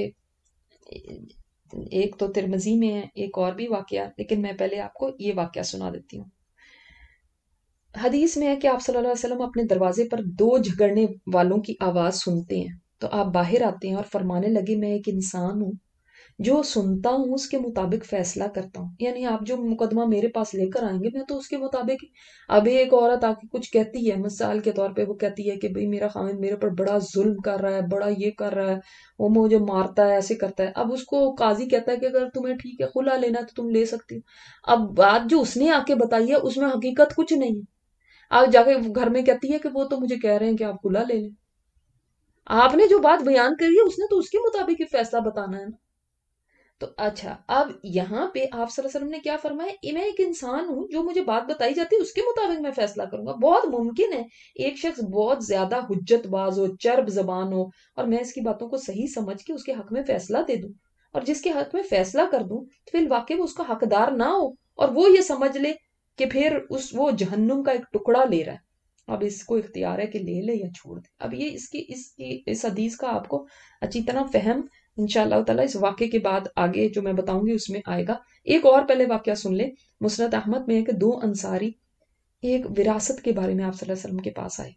ایک تو ترمذی میں ہے، ایک اور بھی واقعہ، لیکن میں پہلے آپ کو یہ واقعہ سنا دیتی ہوں. حدیث میں ہے کہ آپ صلی اللہ علیہ وسلم اپنے دروازے پر 2 جھگڑنے والوں کی آواز سنتے ہیں تو آپ باہر آتے ہیں اور فرمانے لگے میں ایک انسان ہوں جو سنتا ہوں اس کے مطابق فیصلہ کرتا ہوں. یعنی آپ جو مقدمہ میرے پاس لے کر آئیں گے میں تو اس کے مطابق. اب ایک عورت آ کے کچھ کہتی ہے، مثال کے طور پہ وہ کہتی ہے کہ بھئی میرا خاوند میرے پر بڑا ظلم کر رہا ہے، بڑا یہ کر رہا ہے، وہ مجھے مارتا ہے، ایسے کرتا ہے. اب اس کو قاضی کہتا ہے کہ اگر تمہیں ٹھیک ہے خلا لینا تو تم لے سکتی ہو. اب بات جو اس نے آ کے بتائی ہے اس میں حقیقت کچھ نہیں ہے. آپ جا کے گھر میں کہتی ہے کہ وہ تو مجھے کہہ رہے ہیں کہ آپ خلا لے لیں. آپ نے جو بات بیان کری ہے اس نے تو اس کے مطابق ہی فیصلہ بتانا ہے نا. تو اچھا، اب یہاں پہ آپ صلی اللہ علیہ وسلم نے کیا فرمایا، میں ایک انسان ہوں، جو مجھے بات بتائی جاتی ہے اس کے مطابق میں فیصلہ کروں گا. بہت ممکن ہے ایک شخص بہت زیادہ حجت باز ہو، چرب زبان ہو، اور میں اس کی باتوں کو صحیح سمجھ کے اس کے حق میں فیصلہ دے دوں، اور جس کے حق میں فیصلہ کر دوں تو پھر واقعی وہ اس کا حقدار نہ ہو، اور وہ یہ سمجھ لے کہ پھر وہ جہنم کا ایک ٹکڑا لے رہا ہے. اب اس کو اختیار ہے کہ لے لے یا چھوڑ دے. اب یہ اس حدیث کا آپ کو اچھی طرح فہم انشاءاللہ تعالیٰ اس واقعے کے بعد آگے جو میں بتاؤں گی اس میں آئے گا. ایک اور پہلے واقعہ سن لیں. مسند احمد میں ہے کہ 2 انصاری ایک وراثت کے بارے میں آپ صلی اللہ علیہ وسلم کے پاس آئے،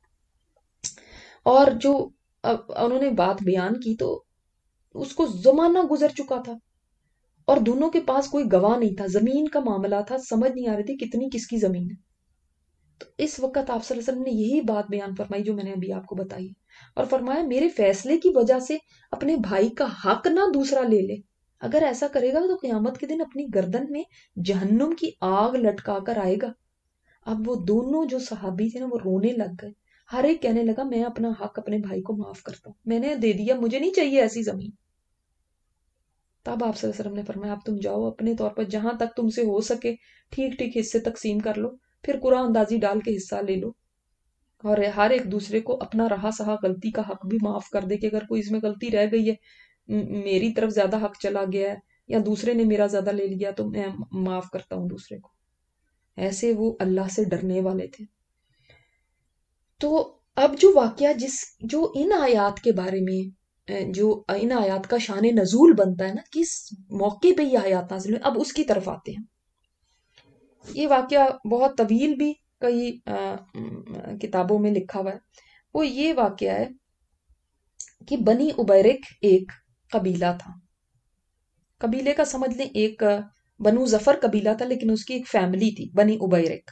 اور جو انہوں نے بات بیان کی تو اس کو زمانہ گزر چکا تھا، اور دونوں کے پاس کوئی گواہ نہیں تھا، زمین کا معاملہ تھا، سمجھ نہیں آ رہی تھی کتنی کس کی زمین ہے. تو اس وقت آپ صلی اللہ علیہ وسلم نے یہی بات بیان فرمائی جو میں نے ابھی آپ کو بتائی، اور فرمایا میرے فیصلے کی وجہ سے اپنے بھائی کا حق نہ دوسرا لے لے. اگر ایسا کرے گا تو قیامت کے دن اپنی گردن میں جہنم کی آگ لٹکا کر آئے گا. اب وہ دونوں جو صحابی تھے نا وہ رونے لگ گئے. ہر ایک کہنے لگا میں اپنا حق اپنے بھائی کو معاف کرتا ہوں، میں نے دے دیا، مجھے نہیں چاہیے ایسی زمین. تب آپ صلی اللہ علیہ وسلم نے فرمایا اب تم جاؤ اپنے طور پر جہاں تک تم سے ہو سکے ٹھیک ٹھیک حصے تقسیم کر لو، پھر قرآن اندازی ڈال کے حصہ لے لو، اور ہر ایک دوسرے کو اپنا رہا سہا غلطی کا حق بھی معاف کر دے کہ اگر کوئی اس میں غلطی رہ گئی ہے، میری طرف زیادہ حق چلا گیا ہے یا دوسرے نے میرا زیادہ لے لیا تو میں معاف کرتا ہوں دوسرے کو. ایسے وہ اللہ سے ڈرنے والے تھے. تو اب جو واقعہ جو ان آیات کے بارے میں جو ان آیات کا شان نزول بنتا ہے نا، کس موقع پہ یہ آیات نازل ہوئی، اب اس کی طرف آتے ہیں. یہ واقعہ بہت طویل بھی کئی کتابوں میں لکھا ہوا ہے. وہ یہ واقعہ ہے کہ بنی ابیرک ایک قبیلہ تھا. قبیلے کا سمجھ لیں ایک بنو ظفر قبیلہ تھا، لیکن اس کی ایک فیملی تھی بنی ابیرک،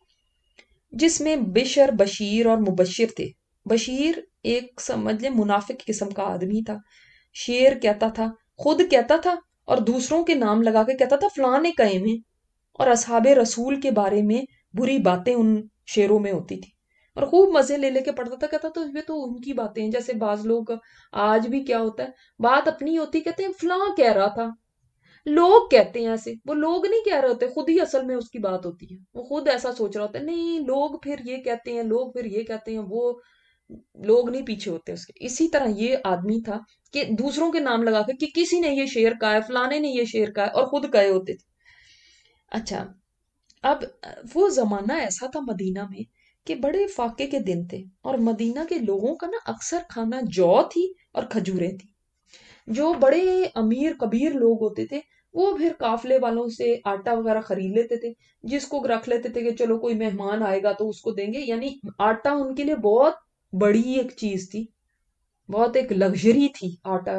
جس میں بشر، بشیر اور مبشر تھے. بشیر ایک سمجھ لیں منافق قسم کا آدمی تھا. شیر کہتا تھا، خود کہتا تھا اور دوسروں کے نام لگا کے کہتا تھا فلاں نے کہے میں، اور اصحاب رسول کے بارے میں بری باتیں ان شیروں میں ہوتی تھی، اور خوب مزے لے لے کے پڑھتا تھا. کہتا تو یہ تو ان کی باتیں ہیں. جیسے بعض لوگ آج بھی کیا ہوتا ہے، بات اپنی ہوتی کہتے ہیں فلاں کہہ رہا تھا، لوگ کہتے ہیں ایسے. وہ لوگ نہیں کہہ رہے ہوتے، خود ہی اصل میں اس کی بات ہوتی ہے. وہ خود ایسا سوچ رہا ہوتا ہے، نہیں لوگ پھر یہ کہتے ہیں، لوگ پھر یہ کہتے ہیں، وہ لوگ نہیں پیچھے ہوتے اس کے. اسی طرح یہ آدمی تھا کہ دوسروں کے نام لگا کے کہ کسی نے یہ شعر کہا ہے، فلانے نے یہ شعر کہا ہے، اور خود کہے ہوتے تھے. اچھا، اب وہ زمانہ ایسا تھا مدینہ میں کہ بڑے فاقے کے دن تھے، اور مدینہ کے لوگوں کا نا اکثر کھانا جو تھی اور کھجوریں تھی. جو بڑے امیر کبیر لوگ ہوتے تھے وہ پھر قافلے والوں سے آٹا وغیرہ خرید لیتے تھے، جس کو رکھ لیتے تھے کہ چلو کوئی مہمان آئے گا تو اس کو دیں گے. یعنی آٹا ان کے لیے بہت بڑی ایک چیز تھی، بہت ایک لگژری تھی آٹا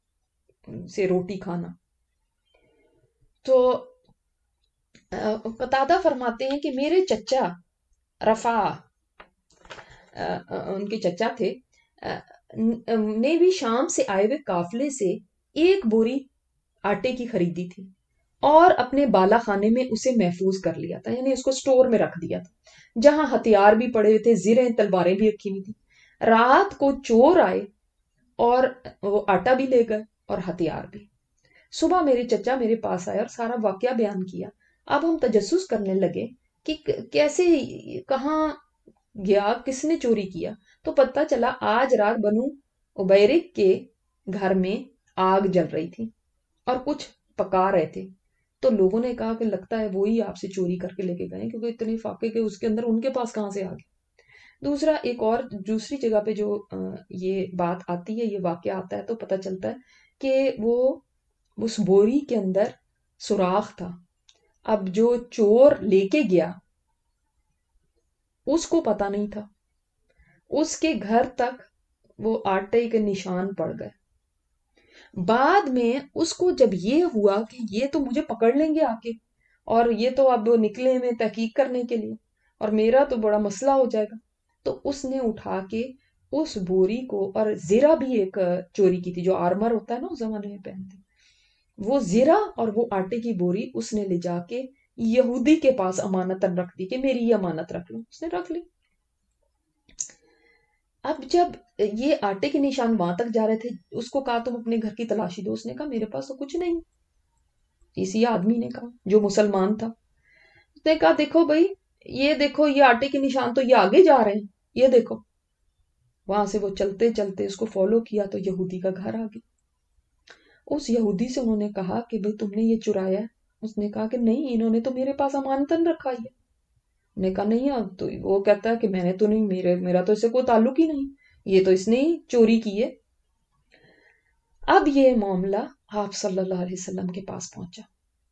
سے روٹی کھانا. تو قتادہ فرماتے ہیں کہ میرے چچا رفع، ان کے چچا تھے، نے بھی شام سے آئے ہوئے قافلے سے ایک بوری آٹے کی خریدی تھی، اور اپنے بالا خانے میں اسے محفوظ کر لیا تھا، یعنی اس کو سٹور میں رکھ دیا تھا، جہاں ہتھیار بھی پڑے ہوئے تھے، زریں تلواریں بھی رکھی ہوئی تھی. رات کو چور آئے اور وہ آٹا بھی لے گئے اور ہتھیار بھی. صبح میرے چچا میرے پاس آئے اور سارا واقعہ بیان کیا. اب ہم تجسس کرنے لگے کہ کیسے، کہاں گیا، کس نے چوری کیا. تو پتہ چلا آج رات بنو ابیرک کے گھر میں آگ جل رہی تھی اور کچھ پکا رہے تھے. تو لوگوں نے کہا کہ لگتا ہے وہی آپ سے چوری کر کے لے کے گئے، کیونکہ اتنے فاقے کے اس کے اندر ان کے پاس کہاں سے آ گئے. دوسرا ایک اور دوسری جگہ پہ جو یہ بات آتی ہے، یہ واقعہ آتا ہے، تو پتہ چلتا ہے کہ وہ اس بوری کے اندر سوراخ تھا. اب جو چور لے کے گیا اس کو پتا نہیں تھا، اس کے گھر تک وہ آٹے کے نشان پڑ گئے. بعد میں اس کو جب یہ ہوا کہ یہ تو مجھے پکڑ لیں گے آ کے، اور یہ تو اب نکلے میں تحقیق کرنے کے لیے، اور میرا تو بڑا مسئلہ ہو جائے گا، تو اس نے اٹھا کے اس بوری کو، اور زرہ بھی ایک چوری کی تھی، جو آرمر ہوتا ہے نا اس زمانے میں پہنتے، وہ زرہ اور وہ آٹے کی بوری اس نے لے جا کے یہودی کے پاس امانتاً رکھ دی کہ میری یہ امانت رکھ لو. اس نے رکھ لی. اب جب یہ آٹے کے نشان وہاں تک جا رہے تھے، اس کو کہا تم اپنے گھر کی تلاشی دو، اس نے کہا میرے پاس تو کچھ نہیں. اسی آدمی نے کہا جو مسلمان تھا، اس نے کہا دیکھو بھائی، یہ دیکھو یہ آٹے کے نشان تو یہ آگے جا رہے ہیں، یہ دیکھو. وہاں سے وہ چلتے چلتے اس کو فالو کیا تو یہودی کا گھر آ گیا. اس یہودی سے انہوں نے کہا کہ بھئی تم نے یہ چرایا ہے؟ اس نے کہا کہ نہیں، انہوں نے تو میرے پاس امانتاً رکھا ہی ہے. نے کہا نہیں آپ تو، وہ کہتا ہے کہ میں نے تو نہیں، میرا تو اس سے کوئی تعلق ہی نہیں، یہ تو اس نے ہی چوری کی ہے. اب یہ معاملہ آپ صلی اللہ علیہ وسلم کے پاس پہنچا.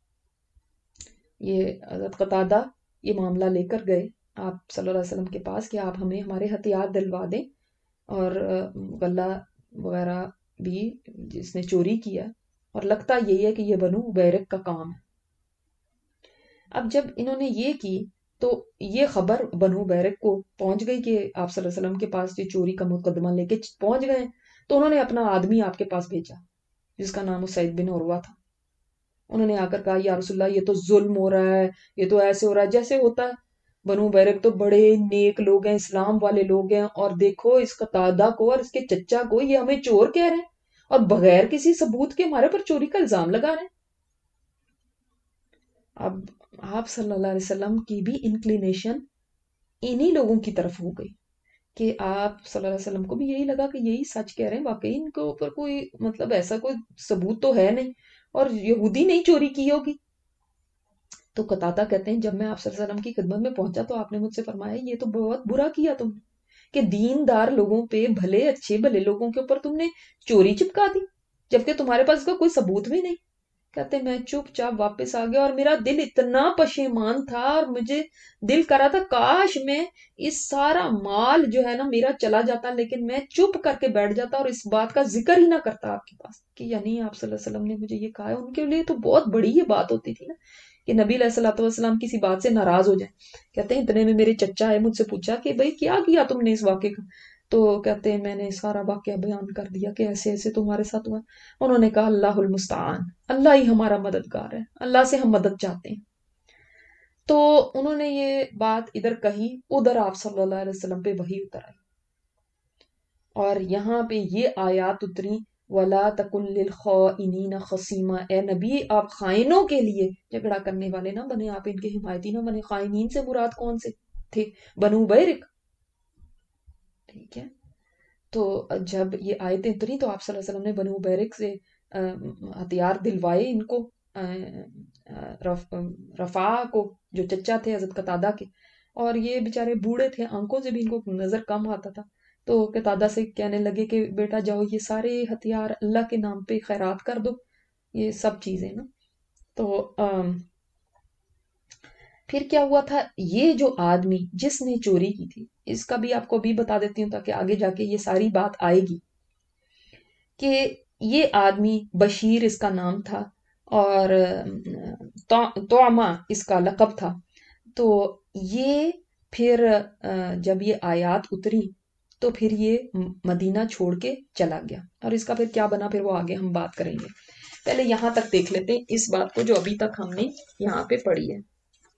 یہ حضرت قتادہ یہ معاملہ لے کر گئے آپ صلی اللہ علیہ وسلم کے پاس کہ آپ ہمیں ہمارے ہتھیار دلوا دیں، اور غلہ وغیرہ بھی جس نے چوری کیا، اور لگتا یہی ہے کہ یہ بنو بیرک کا کام ہے. اب جب انہوں نے یہ کی تو یہ خبر بنو بیرک کو پہنچ گئی کہ آپ صلی اللہ علیہ وسلم کے پاس یہ چوری کا مقدمہ لے کے پہنچ گئے. تو انہوں نے اپنا آدمی آپ کے پاس بھیجا جس کا نام سعید بن عروہ تھا. انہوں نے آ کر کہا یا رسول اللہ یہ تو ظلم ہو رہا ہے، یہ تو ایسے ہو رہا ہے جیسے ہوتا ہے. بنو بیرک تو بڑے نیک لوگ ہیں، اسلام والے لوگ ہیں، اور دیکھو اس قتادہ کو اور اس کے چچا کو یہ ہمیں چور کہہ رہے ہیں اور بغیر کسی ثبوت کے ہمارے پر چوری کا الزام لگا رہے ہیں. اب آپ صلی اللہ علیہ وسلم کی بھی انکلینیشن انہی لوگوں کی طرف ہو گئی کہ آپ صلی اللہ علیہ وسلم کو بھی یہی لگا کہ یہی سچ کہہ رہے ہیں، واقعی ان کے اوپر کوئی مطلب ایسا کوئی ثبوت تو ہے نہیں، اور یہودی نہیں چوری کی ہوگی. تو قتادہ کہتے ہیں جب میں آپ صلی اللہ علیہ وسلم کی خدمت میں پہنچا تو آپ نے مجھ سے فرمایا یہ تو بہت برا کیا تم نے کہ دیندار لوگوں پہ، بھلے اچھے بھلے لوگوں کے اوپر تم نے چوری چپکا دی جبکہ تمہارے پاس اس کا کوئی ثبوت بھی نہیں. کہتے میں چپ چاپ واپس آ گیا اور میرا دل اتنا پشیمان تھا اور مجھے دل کرا تھا کاش میں اس سارا مال جو ہے نا میرا چلا جاتا، لیکن میں چپ کر کے بیٹھ جاتا اور اس بات کا ذکر ہی نہ کرتا آپ کے پاس کہ یعنی آپ صلی اللہ علیہ وسلم نے مجھے یہ کہا ہے. ان کے لیے تو بہت بڑی یہ بات ہوتی تھی نا کہ نبی علیہ الصلوۃ والسلام کسی بات سے ناراض ہو جائیں. کہتے ہیں اتنے میں میرے چچا ہے، مجھ سے پوچھا کہ بھئی کیا کیا تم نے اس واقعے کا؟ تو کہتے ہیں میں نے سارا واقعہ بیان کر دیا کہ ایسے ایسے تمہارے ساتھ ہوا. انہوں نے کہا اللہ المستعان، اللہ ہی ہمارا مددگار ہے، اللہ سے ہم مدد چاہتے ہیں. تو انہوں نے یہ بات ادھر کہی، ادھر آپ صلی اللہ علیہ وسلم پہ وحی اتر آئی اور یہاں پہ یہ آیات اتری وَلَا تَكُنْ لِلْخَائِنِينَ خَصِيمًا، اے نبی آپ خائنوں کے لیے جھگڑا کرنے والے نہ بنے، آپ ان کے حمایتی نہ بنے. خائنین سے مراد کون سے تھے؟ بنو بیرک. ٹھیک ہے، تو جب یہ آیتیں اتری تو آپ صلی اللہ علیہ وسلم نے بنو بیرک سے ہتھیار دلوائے ان کو، رفاع کو جو چچا تھے حضرت قتادہ کے، اور یہ بیچارے بوڑھے تھے، آنکھوں سے بھی ان کو نظر کم آتا تھا. تو قتادہ سے کہنے لگے کہ بیٹا جاؤ یہ سارے ہتھیار اللہ کے نام پہ خیرات کر دو، یہ سب چیزیں نا. تو پھر کیا ہوا تھا، یہ جو آدمی جس نے چوری کی تھی، اس کا بھی آپ کو بھی بتا دیتی ہوں تاکہ آگے جا کے یہ ساری بات آئے گی کہ یہ آدمی بشیر اس کا نام تھا اور طعمہ اس کا لقب تھا. تو یہ پھر جب یہ آیات اتری تو پھر یہ مدینہ چھوڑ کے چلا گیا، اور اس کا پھر کیا بنا پھر وہ آگے ہم بات کریں گے. پہلے یہاں تک دیکھ لیتے ہیں اس بات کو جو ابھی تک ہم نے یہاں پہ پڑھی ہے.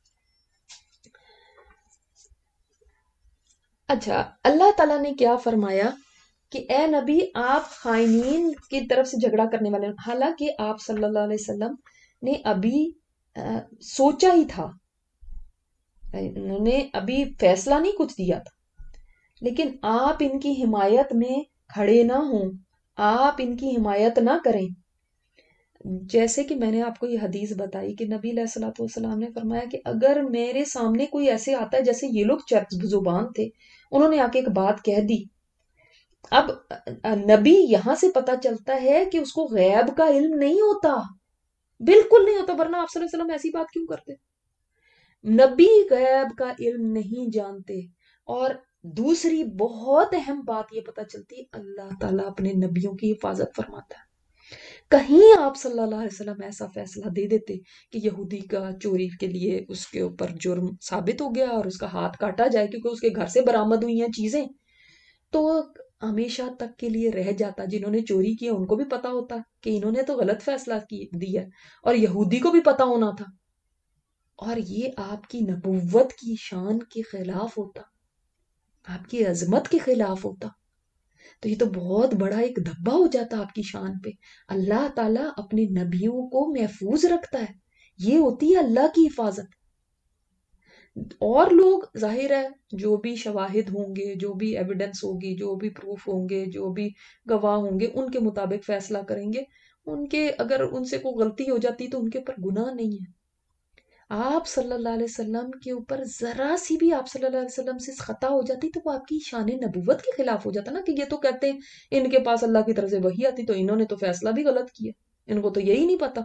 اچھا، اللہ تعالیٰ نے کیا فرمایا کہ اے نبی آپ خائنین کی طرف سے جھگڑا کرنے والے، حالانکہ آپ صلی اللہ علیہ وسلم نے ابھی سوچا ہی تھا، انہوں نے ابھی فیصلہ نہیں کچھ دیا تھا، لیکن آپ ان کی حمایت میں کھڑے نہ ہوں، آپ ان کی حمایت نہ کریں. جیسے کہ میں نے آپ کو یہ حدیث بتائی کہ نبی علیہ الصلوۃ والسلام نے فرمایا کہ اگر میرے سامنے کوئی ایسے آتا ہے جیسے یہ لوگ چرچ زبان تھے، انہوں نے آ کے ایک بات کہہ دی. اب نبی یہاں سے پتا چلتا ہے کہ اس کو غیب کا علم نہیں ہوتا، بالکل نہیں ہوتا، ورنہ آپ صلی اللہ علیہ وسلم ایسی بات کیوں کرتے؟ نبی غیب کا علم نہیں جانتے. اور دوسری بہت اہم بات یہ پتا چلتی، اللہ تعالیٰ اپنے نبیوں کی حفاظت فرماتا ہے. کہیں آپ صلی اللہ علیہ وسلم ایسا فیصلہ دے دیتے کہ یہودی کا چوری کے لیے اس کے اوپر جرم ثابت ہو گیا اور اس کا ہاتھ کاٹا جائے کیونکہ اس کے گھر سے برآمد ہوئی ہیں چیزیں، تو ہمیشہ تک کے لیے رہ جاتا. جنہوں نے چوری کیا ان کو بھی پتا ہوتا کہ انہوں نے تو غلط فیصلہ دیا، اور یہودی کو بھی پتا ہونا تھا، اور یہ آپ کی نبوت کی شان کے خلاف ہوتا، آپ کی عظمت کے خلاف ہوتا. تو یہ تو بہت بڑا ایک دھبا ہو جاتا آپ کی شان پہ. اللہ تعالیٰ اپنے نبیوں کو محفوظ رکھتا ہے، یہ ہوتی ہے اللہ کی حفاظت. اور لوگ ظاہر ہے جو بھی شواہد ہوں گے، جو بھی ایویڈنس ہوگی، جو بھی پروف ہوں گے، جو بھی گواہ ہوں گے، ان کے مطابق فیصلہ کریں گے. ان کے اگر ان سے کوئی غلطی ہو جاتی تو ان کے اوپر گناہ نہیں ہے. آپ صلی اللہ علیہ وسلم کے اوپر ذرا سی بھی آپ صلی اللہ علیہ وسلم سے خطا ہو جاتی تو وہ آپ کی شان نبوت کے خلاف ہو جاتا نا، کہ یہ تو کہتے ہیں ان کے پاس اللہ کی طرف سے وحی آتی تو انہوں نے تو فیصلہ بھی غلط کیا، ان کو تو یہی نہیں پتا.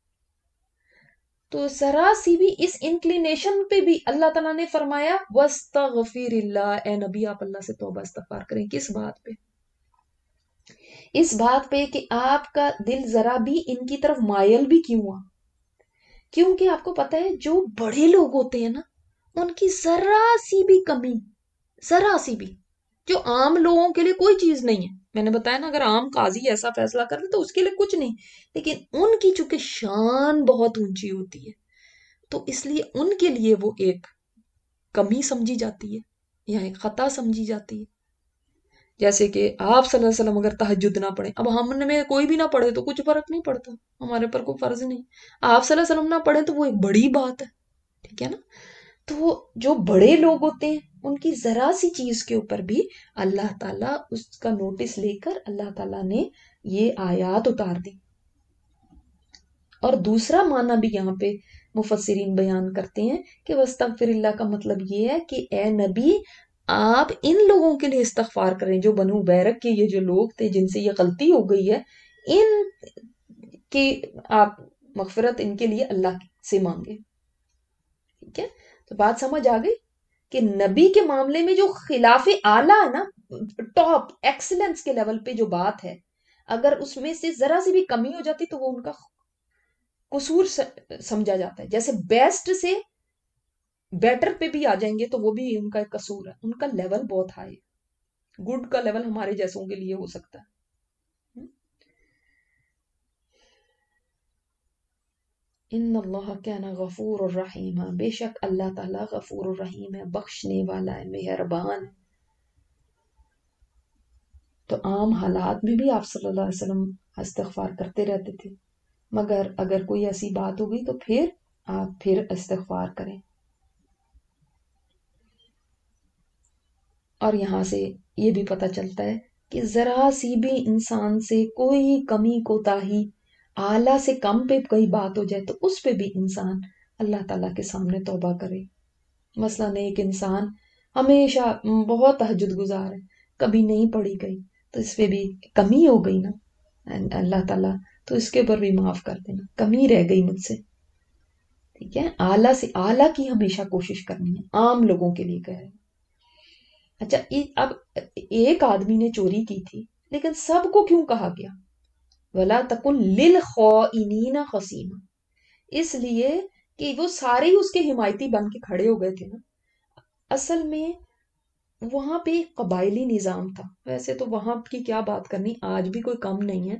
تو ذرا سی بھی اس انکلینیشن پہ بھی اللہ تعالیٰ نے فرمایا وَاسْتَغْفِرِ اللَّهِ، اے نبی آپ اللہ سے توبہ استغفار کریں. کس بات پہ؟ اس بات پہ کہ آپ کا دل ذرا بھی ان کی طرف مائل بھی کیوں ہوا. کیونکہ آپ کو پتا ہے جو بڑے لوگ ہوتے ہیں نا، ان کی ذرا سی بھی کمی، ذرا سی بھی، جو عام لوگوں کے لیے کوئی چیز نہیں ہے. میں نے بتایا نا، اگر عام قاضی ایسا فیصلہ کر دے تو اس کے لیے کچھ نہیں، لیکن ان کی چونکہ شان بہت اونچی ہوتی ہے تو اس لیے ان کے لیے وہ ایک کمی سمجھی جاتی ہے یا ایک خطا سمجھی جاتی ہے. جیسے کہ آپ صلی اللہ علیہ وسلم اگر تہجد نہ پڑھیں، اب ہم میں کوئی بھی نہ پڑھے تو کچھ فرق نہیں پڑتا، ہمارے پر کوئی فرض نہیں. آپ صلی اللہ علیہ وسلم نہ پڑھیں تو وہ ایک بڑی بات ہے، ٹھیک ہے نا. تو جو بڑے لوگ ہوتے ہیں ان کی ذرا سی چیز کے اوپر بھی اللہ تعالیٰ اس کا نوٹس لے کر اللہ تعالیٰ نے یہ آیات اتار دی. اور دوسرا معنی بھی یہاں پہ مفسرین بیان کرتے ہیں کہ وَاسْتَغْفِرِ اللَّهِ کا مطلب یہ ہے کہ اے نبی آپ ان لوگوں کے لیے استغفار کریں جو بنو بیرک کے یہ جو لوگ تھے جن سے یہ غلطی ہو گئی ہے، ان کی آپ مغفرت ان کے لیے اللہ سے مانگے. ٹھیک ہے، تو بات سمجھ آ گئی کہ نبی کے معاملے میں جو خلاف اعلیٰ ہے نا، ٹاپ ایکسلنس کے لیول پہ جو بات ہے، اگر اس میں سے ذرا سی بھی کمی ہو جاتی تو وہ ان کا قصور سمجھا جاتا ہے. جیسے بیسٹ سے بیٹر پہ بھی آ جائیں گے تو وہ بھی ان کا ایک قصور ہے، ان کا لیول بہت ہائی ہے. گڈ کا لیول ہمارے جیسوں کے لیے ہو سکتا ہے. ان اللہ کان غفور الرحیم، بے شک اللہ تعالیٰ غفور الرحیم ہے، بخشنے والا ہے، مہربان ہے. تو عام حالات میں بھی آپ صلی اللہ علیہ وسلم استغفار کرتے رہتے تھے، مگر اگر کوئی ایسی بات ہو گئی تو پھر آپ پھر استغفار کریں. اور یہاں سے یہ بھی پتہ چلتا ہے کہ ذرا سی بھی انسان سے کوئی کمی کوتاہی، اعلیٰ سے کم پہ کوئی بات ہو جائے تو اس پہ بھی انسان اللہ تعالیٰ کے سامنے توبہ کرے. مثلاً ایک انسان ہمیشہ بہت تہجد گزار ہے، کبھی نہیں پڑھی گئی تو اس پہ بھی کمی ہو گئی نا، اللہ تعالیٰ تو اس کے اوپر بھی معاف کر دینا، کمی رہ گئی مجھ سے. ٹھیک ہے، اعلیٰ سے اعلیٰ کی ہمیشہ کوشش کرنی ہے، عام لوگوں کے لیے کہہ رہے ہیں. اچھا اب ایک آدمی نے چوری کی تھی لیکن سب کو کیوں کہا گیا وَلَا تَكُنْ لِلْخَائِنِينَ خَصِيمًا؟ اس لیے کہ وہ سارے ہی اس کے حمایتی بن کے کھڑے ہو گئے تھے نا. اصل میں وہاں پہ ایک قبائلی نظام تھا، ویسے تو وہاں کی کیا بات کرنی، آج بھی کوئی کم نہیں ہے،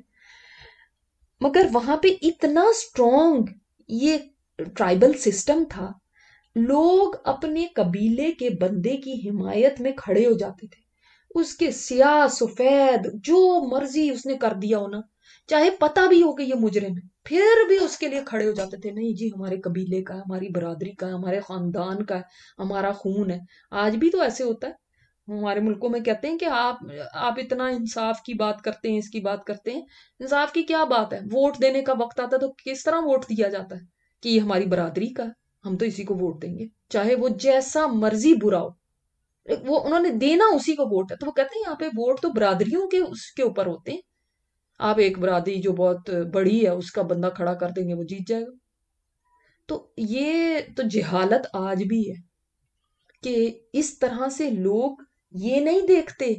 مگر وہاں پہ اتنا اسٹرانگ یہ ٹرائبل سسٹم تھا، لوگ اپنے قبیلے کے بندے کی حمایت میں کھڑے ہو جاتے تھے. اس کے سیاہ سفید جو مرضی اس نے کر دیا ہونا، چاہے پتہ بھی ہو کہ یہ مجرم ہے، پھر بھی اس کے لیے کھڑے ہو جاتے تھے. نہیں جی، ہمارے قبیلے کا، ہماری برادری کا، ہمارے خاندان کا، ہمارا خون ہے. آج بھی تو ایسے ہوتا ہے، ہمارے ملکوں میں کہتے ہیں کہ آپ اتنا انصاف کی بات کرتے ہیں، اس کی بات کرتے ہیں. انصاف کی کیا بات ہے؟ ووٹ دینے کا وقت آتا ہے تو کس طرح ووٹ دیا جاتا ہے کہ یہ ہماری برادری کا، ہم تو اسی کو ووٹ دیں گے چاہے وہ جیسا مرضی برا ہو. وہ انہوں نے دینا اسی کو ووٹ ہے، تو وہ کہتے ہیں یہاں پہ ووٹ تو برادریوں کے اس کے اوپر ہوتے ہیں، آپ ایک برادری جو بہت بڑی ہے اس کا بندہ کھڑا کر دیں گے وہ جیت جائے گا. تو یہ تو جہالت آج بھی ہے کہ اس طرح سے لوگ یہ نہیں دیکھتے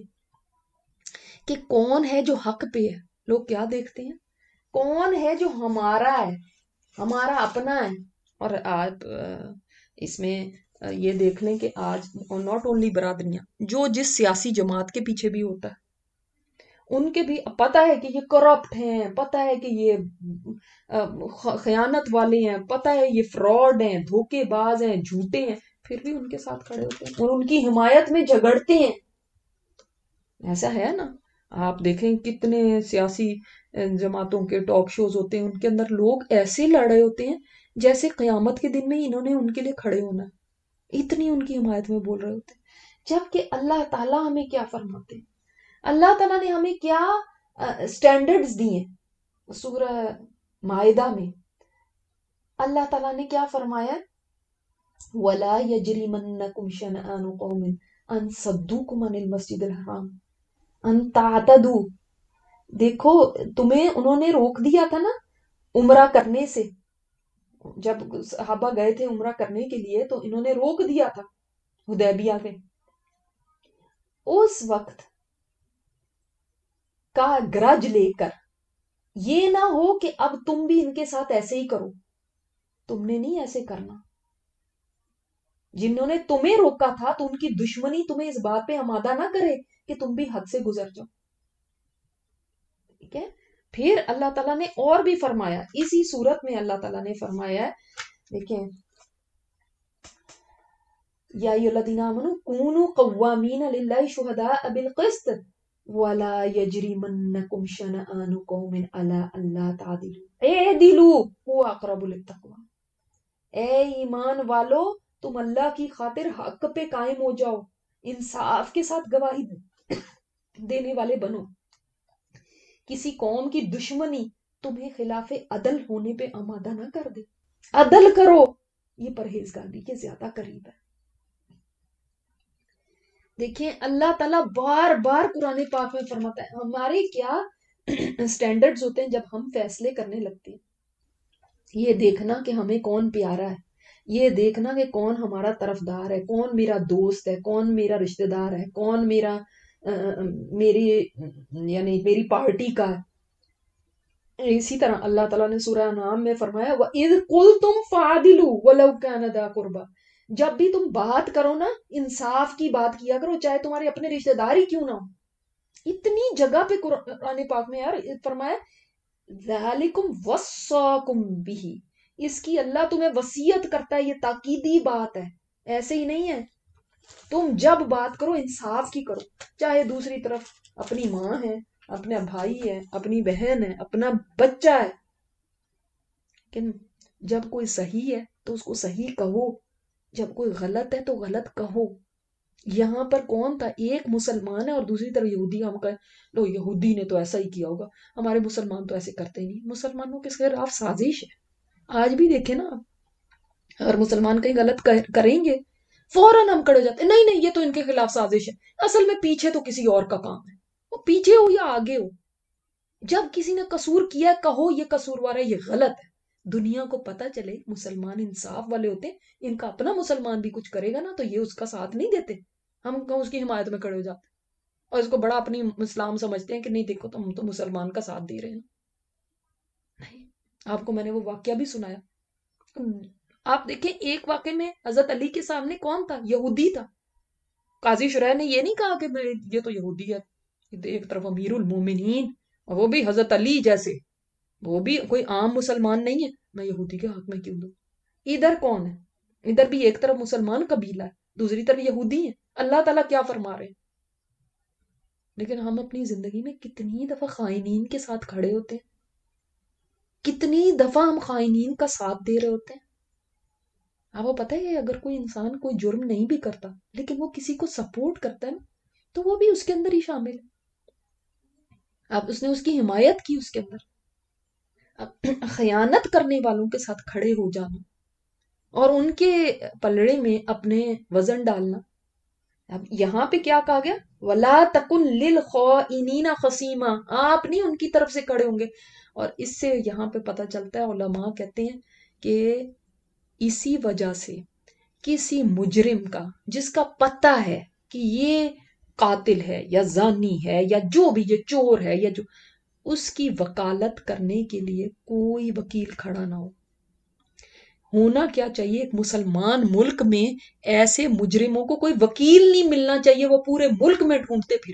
کہ کون ہے جو حق پہ ہے. لوگ کیا دیکھتے ہیں؟ کون ہے جو ہمارا ہے، ہمارا اپنا ہے. اور آپ اس میں یہ دیکھ لیں کہ آج ناٹ اونلی برادریاں، جو جس سیاسی جماعت کے پیچھے بھی ہوتا ہے ان کے بھی پتہ ہے کہ یہ کرپٹ ہیں، پتہ ہے کہ یہ خیانت والے ہیں، پتہ ہے یہ فراڈ ہیں، دھوکے باز ہیں، جھوٹے ہیں، پھر بھی ان کے ساتھ کھڑے ہوتے ہیں اور ان کی حمایت میں جھگڑتے ہیں. ایسا ہے نا. آپ دیکھیں کتنے سیاسی جماعتوں کے ٹاک شوز ہوتے ہیں، ان کے اندر لوگ ایسے لڑ رہے ہوتے ہیں جیسے قیامت کے دن میں ہی انہوں نے ان کے لیے کھڑے ہونا ہے، اتنی ان کی حمایت میں بول رہے ہوتے ہیں، جبکہ اللہ تعالیٰ ہمیں کیا فرماتے ہیں، اللہ تعالیٰ نے ہمیں کیا سٹینڈرڈز دی ہیں۔ سورہ مائدہ میں اللہ تعالیٰ نے کیا فرمایا؟ وَلَا يَجْرِمَنَّكُمْ شَنَآنُ قَوْمٍ أَن صَدُّوكُمْ عَنِ الْمَسْجِدِ الْحَرَامِ أَن تَعْتَدُوا، دیکھو تمہیں انہوں نے روک دیا تھا نا عمرہ کرنے سے، جب صحابہ گئے تھے عمرہ کرنے کے لیے تو انہوں نے روک دیا تھا حدیبیہ میں، اس وقت کا گرج لے کر یہ نہ ہو کہ اب تم بھی ان کے ساتھ ایسے ہی کرو، تم نے نہیں ایسے کرنا، جنہوں نے تمہیں روکا تھا تو ان کی دشمنی تمہیں اس بات پہ آمادہ نہ کرے کہ تم بھی حد سے گزر جاؤ، ٹھیک ہے؟ پھر اللہ تعالیٰ نے اور بھی فرمایا، اسی صورت میں اللہ تعالیٰ نے فرمایا ہے، دیکھیں یا ایھا الذین آمنوا کونوا قوامین للہ شہداء بالقسط ولا یجرمنکم شنآن قوم علی الا تعدلوا اعدلوا هو اقرب للتقوی، اے ایمان والو تم اللہ کی خاطر حق پہ قائم ہو جاؤ، انصاف کے ساتھ گواہی دینے والے بنو، کسی قوم کی دشمنی تمہیں خلاف عدل ہونے پہ آمادہ نہ کر دے، عدل کرو، یہ پرہیزگاری کے زیادہ قریب ہے۔ دیکھیں اللہ تعالیٰ بار بار قرآن پاک میں فرماتا ہے، ہمارے کیا سٹینڈرڈز ہوتے ہیں جب ہم فیصلے کرنے لگتے ہیں، یہ دیکھنا کہ ہمیں کون پیارا ہے، یہ دیکھنا کہ کون ہمارا طرفدار ہے، کون میرا دوست ہے، کون میرا رشتہ دار ہے، کون میری یعنی میری پارٹی کا ہے۔ اسی طرح اللہ تعالیٰ نے سورہ انعام میں فرمایا وَإِذْ قُلْتُمْ فَعْدِلُوا وَلَوْ كَانَ ذَا قُرْبَىٰ، جب بھی تم بات کرو نا انصاف کی بات کیا کرو، چاہے تمہارے اپنے رشتہ دار ہی کیوں نہ ہو۔ اتنی جگہ پہ قرآن پاک میں یار فرمایا ذَلِكُمْ وَصَّاكُمْ بِهِ، اس کی اللہ تمہیں وصیت کرتا ہے، یہ تاکیدی بات ہے، ایسے ہی نہیں ہے، تم جب بات کرو انصاف کی کرو، چاہے دوسری طرف اپنی ماں ہے، اپنا بھائی ہے، اپنی بہن ہے، اپنا بچہ ہے، لیکن جب کوئی صحیح ہے تو اس کو صحیح کہو، جب کوئی غلط ہے تو غلط کہو۔ یہاں پر کون تھا؟ ایک مسلمان ہے اور دوسری طرف یہودی، ہم کہیں لو یہودی نے تو ایسا ہی کیا ہوگا، ہمارے مسلمان تو ایسے کرتے ہی نہیں، مسلمانوں کے خلاف سازش ہے۔ آج بھی دیکھیں نا، اگر مسلمان کہیں غلط کریں گے فوراً ہم کھڑے ہو جاتے ہیں، نہیں نہیں یہ تو ان کے خلاف سازش ہے، اصل میں پیچھے تو کسی اور کا کام ہے، وہ پیچھے ہو یا آگے ہو، جب کسی نے قصور کیا کہو یہ قصوروار ہے، یہ غلط ہے، دنیا کو پتہ چلے مسلمان انصاف والے ہوتے ہیں، ان کا اپنا مسلمان بھی کچھ کرے گا نا تو یہ اس کا ساتھ نہیں دیتے، ہم اس کی حمایت میں کھڑے ہو جاتے ہیں اور اس کو بڑا اپنی اسلام سمجھتے ہیں کہ نہیں دیکھو تم تو مسلمان کا ساتھ دے رہے ہیں۔ نہیں، آپ کو میں نے وہ واقعہ بھی سنایا، آپ دیکھیں ایک واقعے میں حضرت علی کے سامنے کون تھا؟ یہودی تھا، قاضی شرح نے یہ نہیں کہا کہ یہ تو یہودی ہے، ایک طرف امیر المومنین اور وہ بھی حضرت علی جیسے، وہ بھی کوئی عام مسلمان نہیں ہے، میں یہودی کے حق میں کیوں دوں؟ ادھر کون ہے؟ ادھر بھی ایک طرف مسلمان قبیلہ ہے، دوسری طرف یہودی ہے، اللہ تعالیٰ کیا فرما رہے ہیں؟ لیکن ہم اپنی زندگی میں کتنی دفعہ خائنین کے ساتھ کھڑے ہوتے ہیں، کتنی دفعہ ہم خائنین کا ساتھ دے رہے ہوتے ہیں۔ آپ کو پتہ ہے اگر کوئی انسان کوئی جرم نہیں بھی کرتا لیکن وہ کسی کو سپورٹ کرتا ہے نا تو وہ بھی اس کے اندر ہی شامل ہے، اب اس نے اس کی حمایت کی، اس کے اندر اب خیانت کرنے والوں کے ساتھ کھڑے ہو جانا اور ان کے پلڑے میں اپنے وزن ڈالنا، اب یہاں پہ کیا کہا گیا؟ وَلَا تَكُنْ لِلْخَائِنِينَ خَصِيمًا، آپ نہیں ان کی طرف سے کھڑے ہوں گے، اور اس سے یہاں پہ پتہ چلتا ہے، علماء کہتے ہیں کہ اسی وجہ سے کسی مجرم کا جس کا پتہ ہے کہ یہ قاتل ہے یا زانی ہے یا جو بھی یہ چور ہے یا جو، اس کی وکالت کرنے کے لیے کوئی وکیل کھڑا نہ ہو۔ ہونا کیا چاہیے؟ ایک مسلمان ملک میں ایسے مجرموں کو کوئی وکیل نہیں ملنا چاہیے، وہ پورے ملک میں ڈھونڈتے پھرے،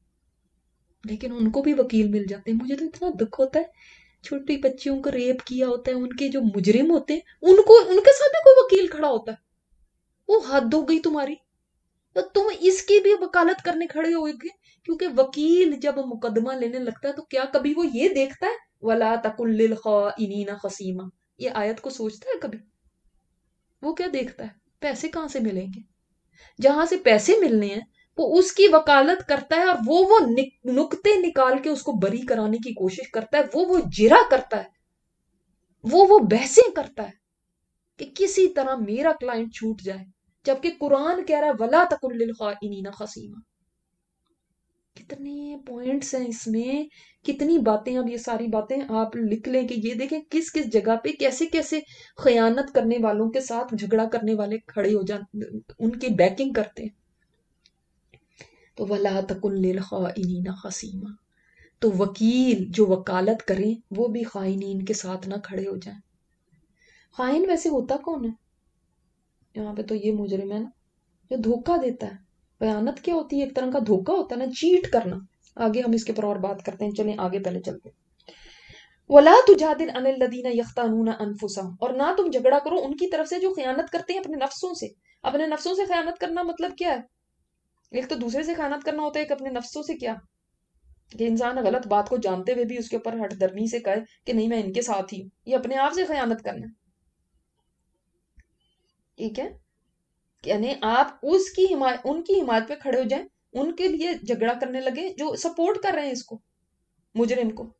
لیکن ان کو بھی وکیل مل جاتے ہیں۔ مجھے تو اتنا دکھ ہوتا ہے، چھوٹی بچیوں کو ریپ کیا ہوتا ہے، ان کے جو مجرم ہوتے ہیں ان کے ساتھ بھی کوئی وکیل کھڑا ہوتا ہے، وہ حد ہو گئی تمہاری، تو تم اس کی بھی وکالت کرنے کھڑے ہوئے گے کیونکہ وکیل جب مقدمہ لینے لگتا ہے تو کیا کبھی وہ یہ دیکھتا ہے وَلَا تَكُن لِّلْخَائِنِينَ خَصِيمًا، یہ آیت کو سوچتا ہے کبھی؟ وہ کیا دیکھتا ہے؟ پیسے کہاں سے ملیں گے؟ جہاں سے پیسے ملنے ہیں وہ اس کی وکالت کرتا ہے، اور وہ نکتے نکال کے اس کو بری کرانے کی کوشش کرتا ہے، وہ جرا کرتا ہے، وہ بحثیں کرتا ہے کہ کسی طرح میرا کلائنٹ چھوٹ جائے، جبکہ قرآن کہہ رہا ہے وَلَا تَكُن لِّلْخَائِنِينَ خَصِيمًا۔ کتنے پوائنٹس ہیں اس میں، کتنی باتیں، اب یہ ساری باتیں آپ لکھ لیں کہ یہ دیکھیں کس کس جگہ پہ کیسے کیسے خیانت کرنے والوں کے ساتھ جھگڑا کرنے والے کھڑے ہو جاتے، ان کی بیکنگ کرتے ہیں۔ تو وَلَا تَكُن لِّلْخَائِنِينَ خَصِيمًا، تو وکیل جو وکالت کریں وہ بھی خائنین کے ساتھ نہ کھڑے ہو جائیں۔ خائن ویسے ہوتا کون ہے؟ یہاں پہ تو یہ مجرم ہے نا جو دھوکہ دیتا ہے۔ خیانت کیا ہوتی ہے؟ ایک طرح کا دھوکہ ہوتا ہے نا، چیٹ کرنا۔ آگے ہم اس کے پر اور بات کرتے ہیں، چلیں آگے پہلے چلتے ہیں۔ وَلَا تُجَادِلْ عَنِ الَّذِينَ يَخْتَانُونَ أَنفُسَهُمْ، اور نہ تم جھگڑا کرو ان کی طرف سے جو خیانت کرتے ہیں اپنے نفسوں سے۔ اپنے نفسوں سے خیانت کرنا مطلب کیا ہے؟ ایک تو دوسرے سے خیانت کرنا ہوتا ہے، ایک اپنے نفسوں سے کیا کہ انسان غلط بات کو جانتے ہوئے بھی اس کے اوپر ہٹ درمی سے کہے کہ نہیں میں ان کے ساتھ ہی ہوں، یہ اپنے آپ سے خیانت کرنا ہے۔ ٹھیک ہے، یعنی آپ ان کی حمایت پہ کھڑے ہو جائیں، ان کے لیے جھگڑا کرنے لگے جو سپورٹ کر رہے ہیں اس کو، مجرم کو۔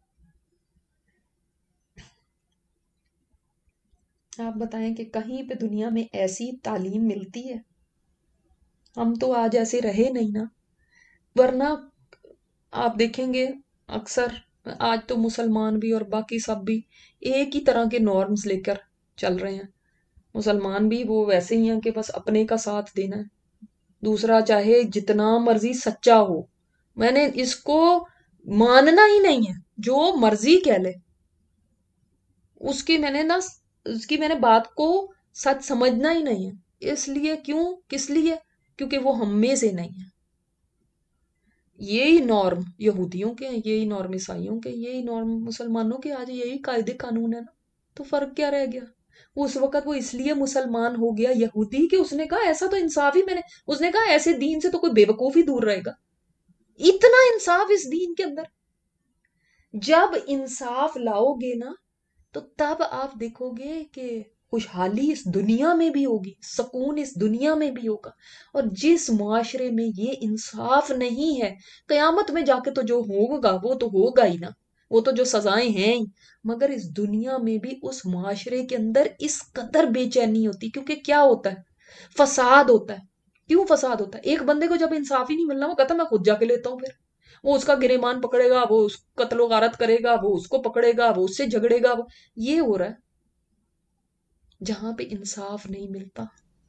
آپ بتائیں کہ کہیں پہ دنیا میں ایسی تعلیم ملتی ہے؟ ہم تو آج ایسے رہے نہیں نا، ورنہ آپ دیکھیں گے اکثر آج تو مسلمان بھی اور باقی سب بھی ایک ہی طرح کے نارمز لے کر چل رہے ہیں۔ مسلمان بھی وہ ویسے ہی ہیں کہ بس اپنے کا ساتھ دینا ہے، دوسرا چاہے جتنا مرضی سچا ہو، میں نے اس کو ماننا ہی نہیں ہے، جو مرضی کہہ لے، اس کی میں نے بات کو سچ سمجھنا ہی نہیں ہے۔ اس لیے کس لیے؟ کیونکہ وہ ہم میں سے نہیں ہے۔ یہی نارم یہودیوں کے ہیں، یہی نارم عیسائیوں کے، یہی نارم مسلمانوں کے، آج یہی قاعدے قانون ہے نا، تو فرق کیا رہ گیا؟ اس وقت وہ اس لیے مسلمان ہو گیا یہودی کہ اس نے کہا ایسا تو انصاف ہی اس نے کہا ایسے دین سے تو کوئی بے وقوف ہی دور رہے گا، اتنا انصاف اس دین کے اندر۔ جب انصاف لاؤ گے نا تو تب آپ دیکھو گے کہ خوشحالی اس دنیا میں بھی ہوگی، سکون اس دنیا میں بھی ہوگا۔ اور جس معاشرے میں یہ انصاف نہیں ہے، قیامت میں جا کے تو جو ہوگا وہ تو ہوگا ہی نا، وہ تو جو سزائیں ہیں ہی، مگر اس دنیا میں بھی اس معاشرے کے اندر اس قدر بے چینی ہوتی، کیونکہ کیا ہوتا ہے؟ فساد ہوتا ہے۔ کیوں فساد ہوتا ہے؟ ایک بندے کو جب انصاف ہی نہیں ملنا، وہ کہتا میں خود جا کے لیتا ہوں، پھر وہ اس کا گریبان پکڑے گا، وہ اس قتل و غارت کرے گا، وہ اس کو پکڑے گا، وہ اس سے جھگڑے گا، یہ ہو رہا ہے جہاں پہ انصاف نہیں ملتا۔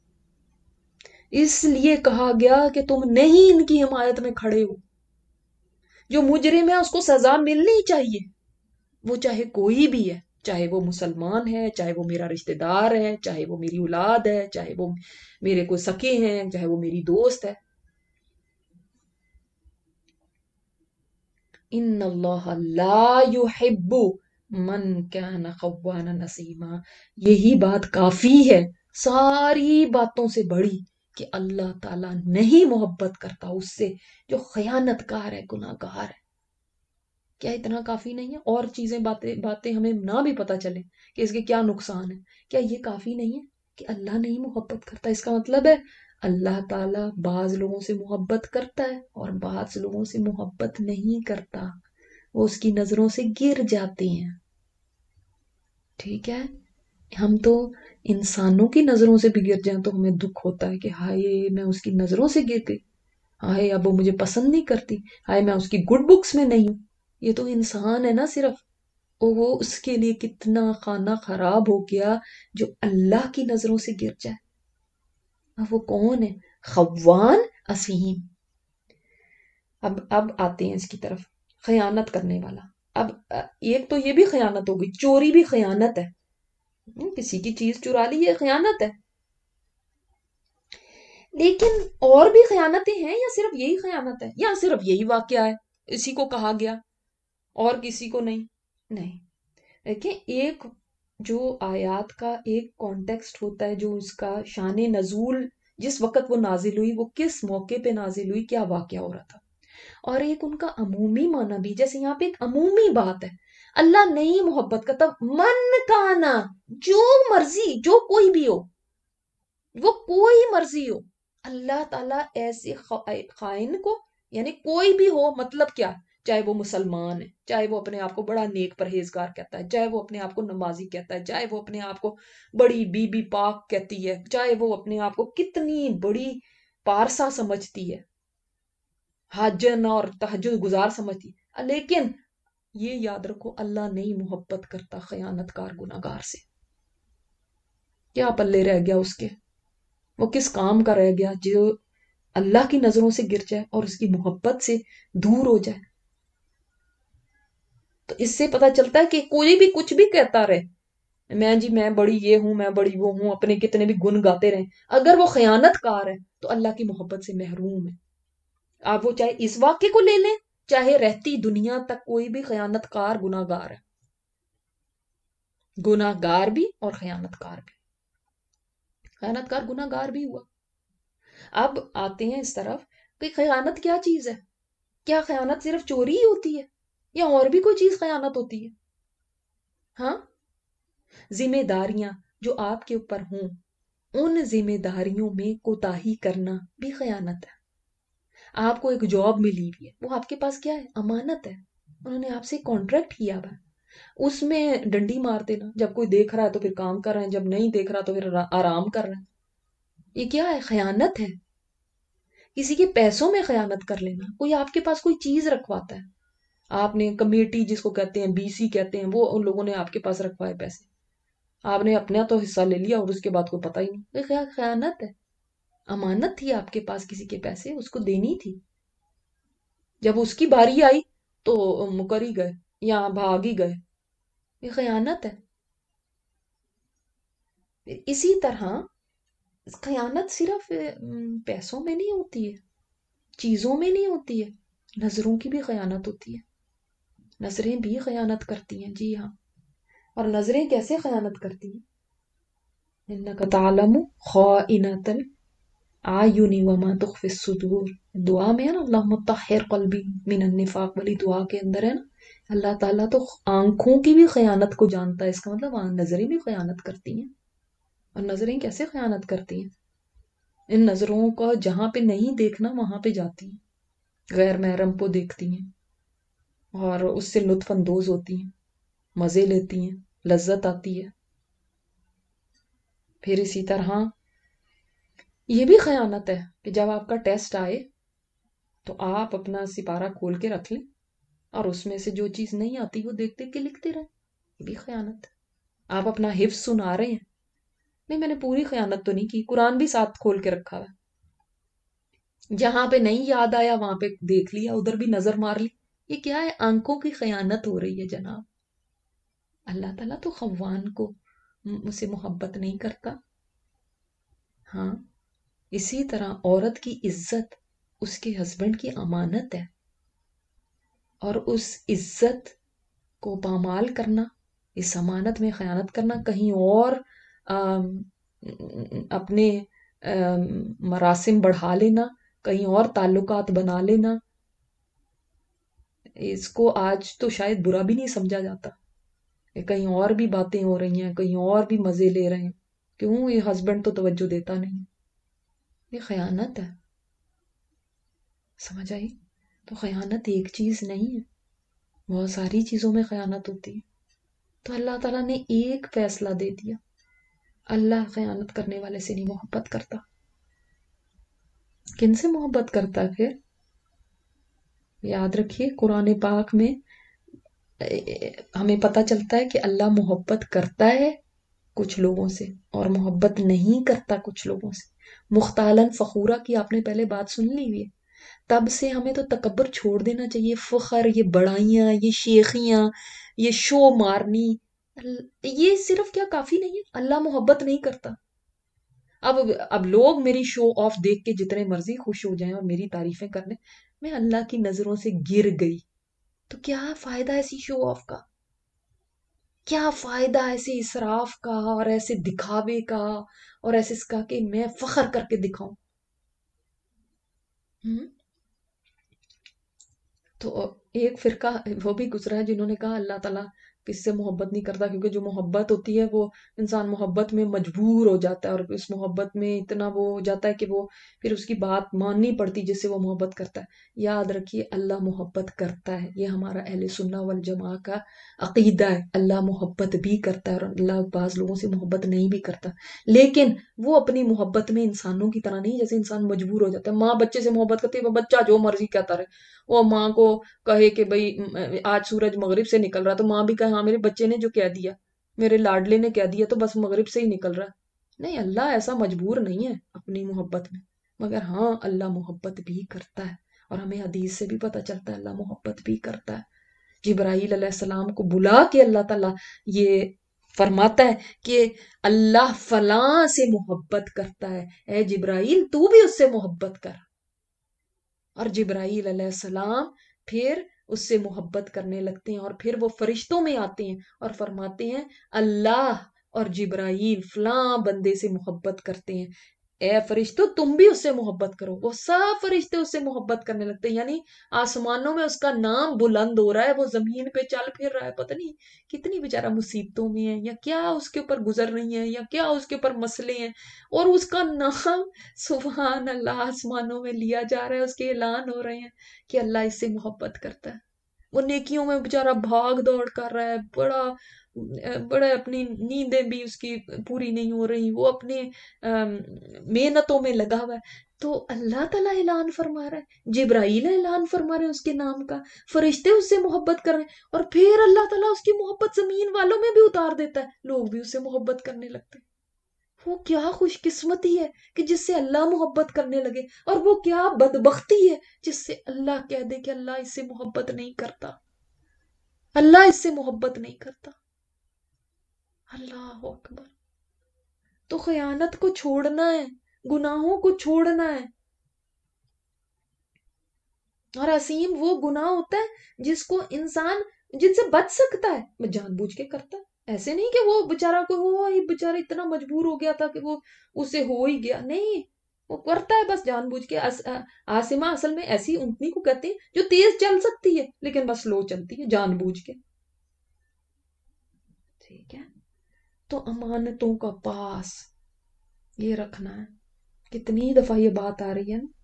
اس لیے کہا گیا کہ تم نہیں ان کی حمایت میں کھڑے ہو، جو مجرم ہے اس کو سزا ملنی چاہیے، وہ چاہے کوئی بھی ہے، چاہے وہ مسلمان ہے، چاہے وہ میرا رشتہ دار ہے، چاہے وہ میری اولاد ہے، چاہے وہ میرے کوئی سکے ہیں، چاہے وہ میری دوست ہے۔ ان اللہ لا يحب من كان خوانا نسیما، یہی بات کافی ہے ساری باتوں سے بڑی کہ اللہ تعالیٰ نہیں محبت کرتا اس سے جو خیانت کار ہے، گناہ گار ہے۔ کیا اتنا کافی نہیں ہے؟ اور چیزیں باتیں ہمیں نہ بھی پتا چلے کہ اس کے کیا نقصان ہے، کیا یہ کافی نہیں ہے کہ اللہ نہیں محبت کرتا؟ اس کا مطلب ہے اللہ تعالیٰ بعض لوگوں سے محبت کرتا ہے اور بعض لوگوں سے محبت نہیں کرتا، وہ اس کی نظروں سے گر جاتے ہیں۔ ٹھیک ہے، ہم تو انسانوں کی نظروں سے بھی گر جائیں تو ہمیں دکھ ہوتا ہے کہ ہائے میں اس کی نظروں سے گر گئی، ہائے اب وہ مجھے پسند نہیں کرتی، ہائے میں اس کی گڈ بکس میں نہیں ہوں۔ یہ تو انسان ہے نا صرف، وہ اس کے لیے کتنا خانہ خراب ہو گیا جو اللہ کی نظروں سے گر جائے۔ اب وہ کون ہے؟ خوان اسیم۔ اب آتے ہیں اس کی طرف، خیانت کرنے والا۔ اب ایک تو یہ بھی خیانت ہو گئی، چوری بھی خیانت ہے، کسی کی چیز چرا لی، یہ خیانت ہے۔ لیکن اور بھی خیانتیں ہیں یا صرف یہی خیانت ہے، یا صرف یہی واقعہ ہے اسی کو کہا گیا اور کسی کو نہیں؟ نہیں، دیکھیں ایک جو آیات کا ایک کانٹیکسٹ ہوتا ہے، جو اس کا شان نزول جس وقت وہ نازل ہوئی، وہ کس موقع پہ نازل ہوئی، کیا واقعہ ہو رہا تھا۔ اور ایک ان کا عمومی معنی بھی، جیسے یہاں پہ ایک عمومی بات ہے، اللہ نہیں محبت کرتا، من کانا، جو مرضی، جو کوئی بھی ہو، وہ کوئی مرضی ہو، اللہ تعالیٰ ایسے خائن کو، یعنی کوئی بھی ہو، مطلب کیا، چاہے وہ مسلمان ہے، چاہے وہ اپنے آپ کو بڑا نیک پرہیزگار کہتا ہے، چاہے وہ اپنے آپ کو نمازی کہتا ہے، چاہے وہ اپنے آپ کو بڑی بی بی پاک کہتی ہے، چاہے وہ اپنے آپ کو کتنی بڑی پارسا سمجھتی ہے، حاجن اور تہجد گزار سمجھتی ہے، لیکن یہ یاد رکھو اللہ نہیں محبت کرتا خیانت کار گناہگار سے۔ کیا پلے رہ گیا اس کے، وہ کس کام کا رہ گیا جو اللہ کی نظروں سے گر جائے اور اس کی محبت سے دور ہو جائے؟ تو اس سے پتا چلتا ہے کہ کوئی بھی کچھ بھی کہتا رہے، میں جی میں بڑی یہ ہوں، میں بڑی وہ ہوں، اپنے کتنے بھی گن گاتے رہیں، اگر وہ خیانت کار ہے تو اللہ کی محبت سے محروم ہے۔ آپ وہ چاہے اس واقعے کو لے لیں، چاہے رہتی دنیا تک کوئی بھی خیانت کار گناہگار ہے، گناہگار بھی اور خیانت کار بھی، خیانت کار گناہگار بھی ہوا۔ اب آتے ہیں اس طرف کہ خیانت کیا چیز ہے؟ کیا خیانت صرف چوری ہی ہوتی ہے یا اور بھی کوئی چیز خیانت ہوتی ہے؟ ہاں، ذمہ داریاں جو آپ کے اوپر ہوں، ان ذمہ داریوں میں کوتاہی کرنا بھی خیانت ہے۔ آپ کو ایک جاب ملی ہوئی ہے، وہ آپ کے پاس کیا ہے؟ امانت ہے، انہوں نے آپ سے کانٹریکٹ کیا ہوا ہے، اس میں ڈنڈی مار دینا، جب کوئی دیکھ رہا ہے تو پھر کام کر رہے ہیں، جب نہیں دیکھ رہا تو پھر آرام کر رہے ہیں، یہ کیا ہے؟ خیانت ہے۔ کسی کے پیسوں میں خیانت کر لینا، کوئی آپ کے پاس کوئی چیز رکھواتا ہے، آپ نے کمیٹی جس کو کہتے ہیں، بی سی کہتے ہیں، وہ ان لوگوں نے آپ کے پاس رکھوائے پیسے، آپ نے اپنا تو حصہ لے لیا اور اس کے بعد کوئی پتہ ہی نہیں، یہ خیانت ہے۔ امانت تھی آپ کے پاس کسی کے پیسے، اس کو دینی تھی، جب اس کی باری آئی تو مکر ہی گئے یا بھاگ ہی گئے، یہ خیانت ہے۔ اسی طرح خیانت صرف پیسوں میں نہیں ہوتی ہے، چیزوں میں نہیں ہوتی ہے، نظروں کی بھی خیانت ہوتی ہے، نظریں بھی خیانت کرتی ہیں، جی ہاں۔ اور نظریں کیسے خیانت کرتی ہیں؟ اِنَّكَ تَعْلَمُ خَائِنَةَ الْأَعْيُنِ وَمَا تُخْفِي الصُّدُورُ، دعا میں ہے نا، اللہم طہر قلبی من النفاق والی دعا کے اندر ہے نا، اللہ تعالیٰ تو آنکھوں کی بھی خیانت کو جانتا ہے، اس کا مطلب نظریں بھی خیانت کرتی ہیں۔ اور نظریں کیسے خیانت کرتی ہیں؟ ان نظروں کا جہاں پہ نہیں دیکھنا وہاں پہ جاتی ہیں، غیر محرم کو دیکھتی ہیں اور اس سے لطف اندوز ہوتی ہیں، مزے لیتی ہیں، لذت آتی ہے۔ پھر اسی طرح یہ بھی خیانت ہے کہ جب آپ کا ٹیسٹ آئے تو آپ اپنا سپارہ کھول کے رکھ لیں اور اس میں سے جو چیز نہیں آتی وہ دیکھ دیکھ کے لکھتے رہیں، یہ بھی خیانت ہے۔ آپ اپنا حفظ سنا رہے ہیں، نہیں میں نے پوری خیانت تو نہیں کی، قرآن بھی ساتھ کھول کے رکھا ہے، جہاں پہ نہیں یاد آیا وہاں پہ دیکھ لیا، ادھر بھی نظر مار لی، یہ کیا ہے؟ آنکھوں کی خیانت ہو رہی ہے جناب۔ اللہ تعالیٰ تو خوان کو اسے محبت نہیں کرتا۔ ہاں، اسی طرح عورت کی عزت اس کے ہسبینڈ کی امانت ہے، اور اس عزت کو پامال کرنا، اس امانت میں خیانت کرنا، کہیں اور اپنے مراسم بڑھا لینا، کہیں اور تعلقات بنا لینا، اس کو آج تو شاید برا بھی نہیں سمجھا جاتا کہ کہیں اور بھی باتیں ہو رہی ہیں، کہیں اور بھی مزے لے رہے ہیں، کیوں؟ یہ ہسبینڈ تو توجہ دیتا نہیں، یہ خیانت ہے۔ سمجھ آئی؟ تو خیانت ایک چیز نہیں ہے، بہت ساری چیزوں میں خیانت ہوتی ہے۔ تو اللہ تعالیٰ نے ایک فیصلہ دے دیا، اللہ خیانت کرنے والے سے نہیں محبت کرتا۔ کن سے محبت کرتا ہے پھر؟ یاد رکھیے قرآن پاک میں ہمیں پتہ چلتا ہے کہ اللہ محبت کرتا ہے کچھ لوگوں سے اور محبت نہیں کرتا کچھ لوگوں سے۔ مختالن فخورا کی آپ نے پہلے بات سن لی ہوئی ہے، تب سے ہمیں تو تکبر چھوڑ دینا چاہیے، فخر، یہ بڑائیاں، یہ شیخیاں، یہ شو مارنی، یہ صرف کیا کافی نہیں ہے؟ اللہ محبت نہیں کرتا۔ اب لوگ میری شو آف دیکھ کے جتنے مرضی خوش ہو جائیں اور میری تعریفیں کر لیں، میں اللہ کی نظروں سے گر گئی تو کیا فائدہ ایسی شو آف کا؟ کیا فائدہ ایسے اسراف کا اور ایسے دکھاوے کا اور ایسے اس کا کہ میں فخر کر کے دکھاؤں؟ تو ایک فرقہ وہ بھی گزرا ہے جنہوں نے کہا اللہ تعالیٰ کس سے محبت نہیں کرتا، کیونکہ جو محبت ہوتی ہے وہ انسان محبت میں مجبور ہو جاتا ہے، اور اس محبت میں اتنا وہ ہو جاتا ہے کہ وہ پھر اس کی بات ماننی پڑتی جس سے وہ محبت کرتا ہے۔ یاد رکھیے اللہ محبت کرتا ہے، یہ ہمارا اہل سنہ والجماع کا عقیدہ ہے، اللہ محبت بھی کرتا ہے، اور اللہ بعض لوگوں سے محبت نہیں بھی کرتا، لیکن وہ اپنی محبت میں انسانوں کی طرح نہیں، جیسے انسان مجبور ہو جاتا ہے۔ ماں بچے سے محبت کرتی ہے، وہ بچہ جو مرضی کہتا رہے، وہ ماں کو کہے کہ بھئی آج سورج مغرب سے نکل رہا، تو ماں بھی کہے ہاں میرے بچے نے جو کہہ دیا، میرے لاڈلے نے کہہ دیا، تو بس مغرب سے ہی نکل رہا ہے۔ نہیں، اللہ ایسا مجبور نہیں ہے اپنی محبت میں، مگر ہاں اللہ محبت بھی کرتا ہے، اور ہمیں حدیث سے بھی پتہ چلتا ہے اللہ محبت بھی کرتا ہے۔ جبرائیل علیہ السلام کو بلا کے اللہ تعالیٰ یہ فرماتا ہے کہ اللہ فلاں سے محبت کرتا ہے، اے جبرائیل تو بھی اس سے محبت کر۔ اور جبرائیل علیہ السلام پھر اس سے محبت کرنے لگتے ہیں، اور پھر وہ فرشتوں میں آتے ہیں اور فرماتے ہیں اللہ اور جبرائیل فلاں بندے سے محبت کرتے ہیں، اے فرشتوں تم بھی اس سے محبت کرو۔ وہ سب فرشتے اس سے محبت کرنے لگتے ہیں، یعنی آسمانوں میں اس کا نام بلند ہو رہا ہے، وہ زمین پہ چل پھر رہا ہے، پتہ نہیں کتنی بیچارہ مصیبتوں میں ہے، یا کیا اس کے اوپر گزر رہی ہیں، یا کیا اس کے اوپر مسئلے ہیں، اور اس کا نام سبحان اللہ آسمانوں میں لیا جا رہا ہے، اس کے اعلان ہو رہے ہیں کہ اللہ اس سے محبت کرتا ہے۔ وہ نیکیوں میں بیچارہ بھاگ دوڑ کر رہا ہے، بڑا بڑا اپنی نیندیں بھی اس کی پوری نہیں ہو رہی، وہ اپنے محنتوں میں لگا ہوا ہے، تو اللہ تعالیٰ اعلان فرما رہا ہے، جبرائیل اعلان فرما رہے ہیں اس کے نام کا، فرشتے اس سے محبت کر رہے ہیں، اور پھر اللہ تعالیٰ اس کی محبت زمین والوں میں بھی اتار دیتا ہے، لوگ بھی اس سے محبت کرنے لگتے ہیں۔ وہ کیا خوش قسمتی ہے کہ جس سے اللہ محبت کرنے لگے، اور وہ کیا بدبختی ہے جس سے اللہ کہہ دے کہ اللہ اس سے محبت نہیں کرتا، اللہ اس سے محبت نہیں کرتا۔ اللہ اکبر! تو خیانت کو چھوڑنا ہے، گناہوں کو چھوڑنا ہے، اور عظیم وہ گناہ ہوتا ہے جس کو انسان جن سے بچ سکتا ہے جان بوجھ کے کرتا ہے، ایسے نہیں کہ وہ بےچارا کو وہ بےچارا اتنا مجبور ہو گیا تھا کہ وہ اسے ہو ہی گیا، نہیں، وہ کرتا ہے بس جان بوجھ کے۔ عاصمہ اصل میں ایسی اونٹنی کو کہتے ہیں جو تیز چل سکتی ہے لیکن بس سلو چلتی ہے جان بوجھ کے، ٹھیک ہے؟ تو امانتوں کا پاس یہ رکھنا ہے، کتنی دفعہ یہ بات آ رہی ہے نا؟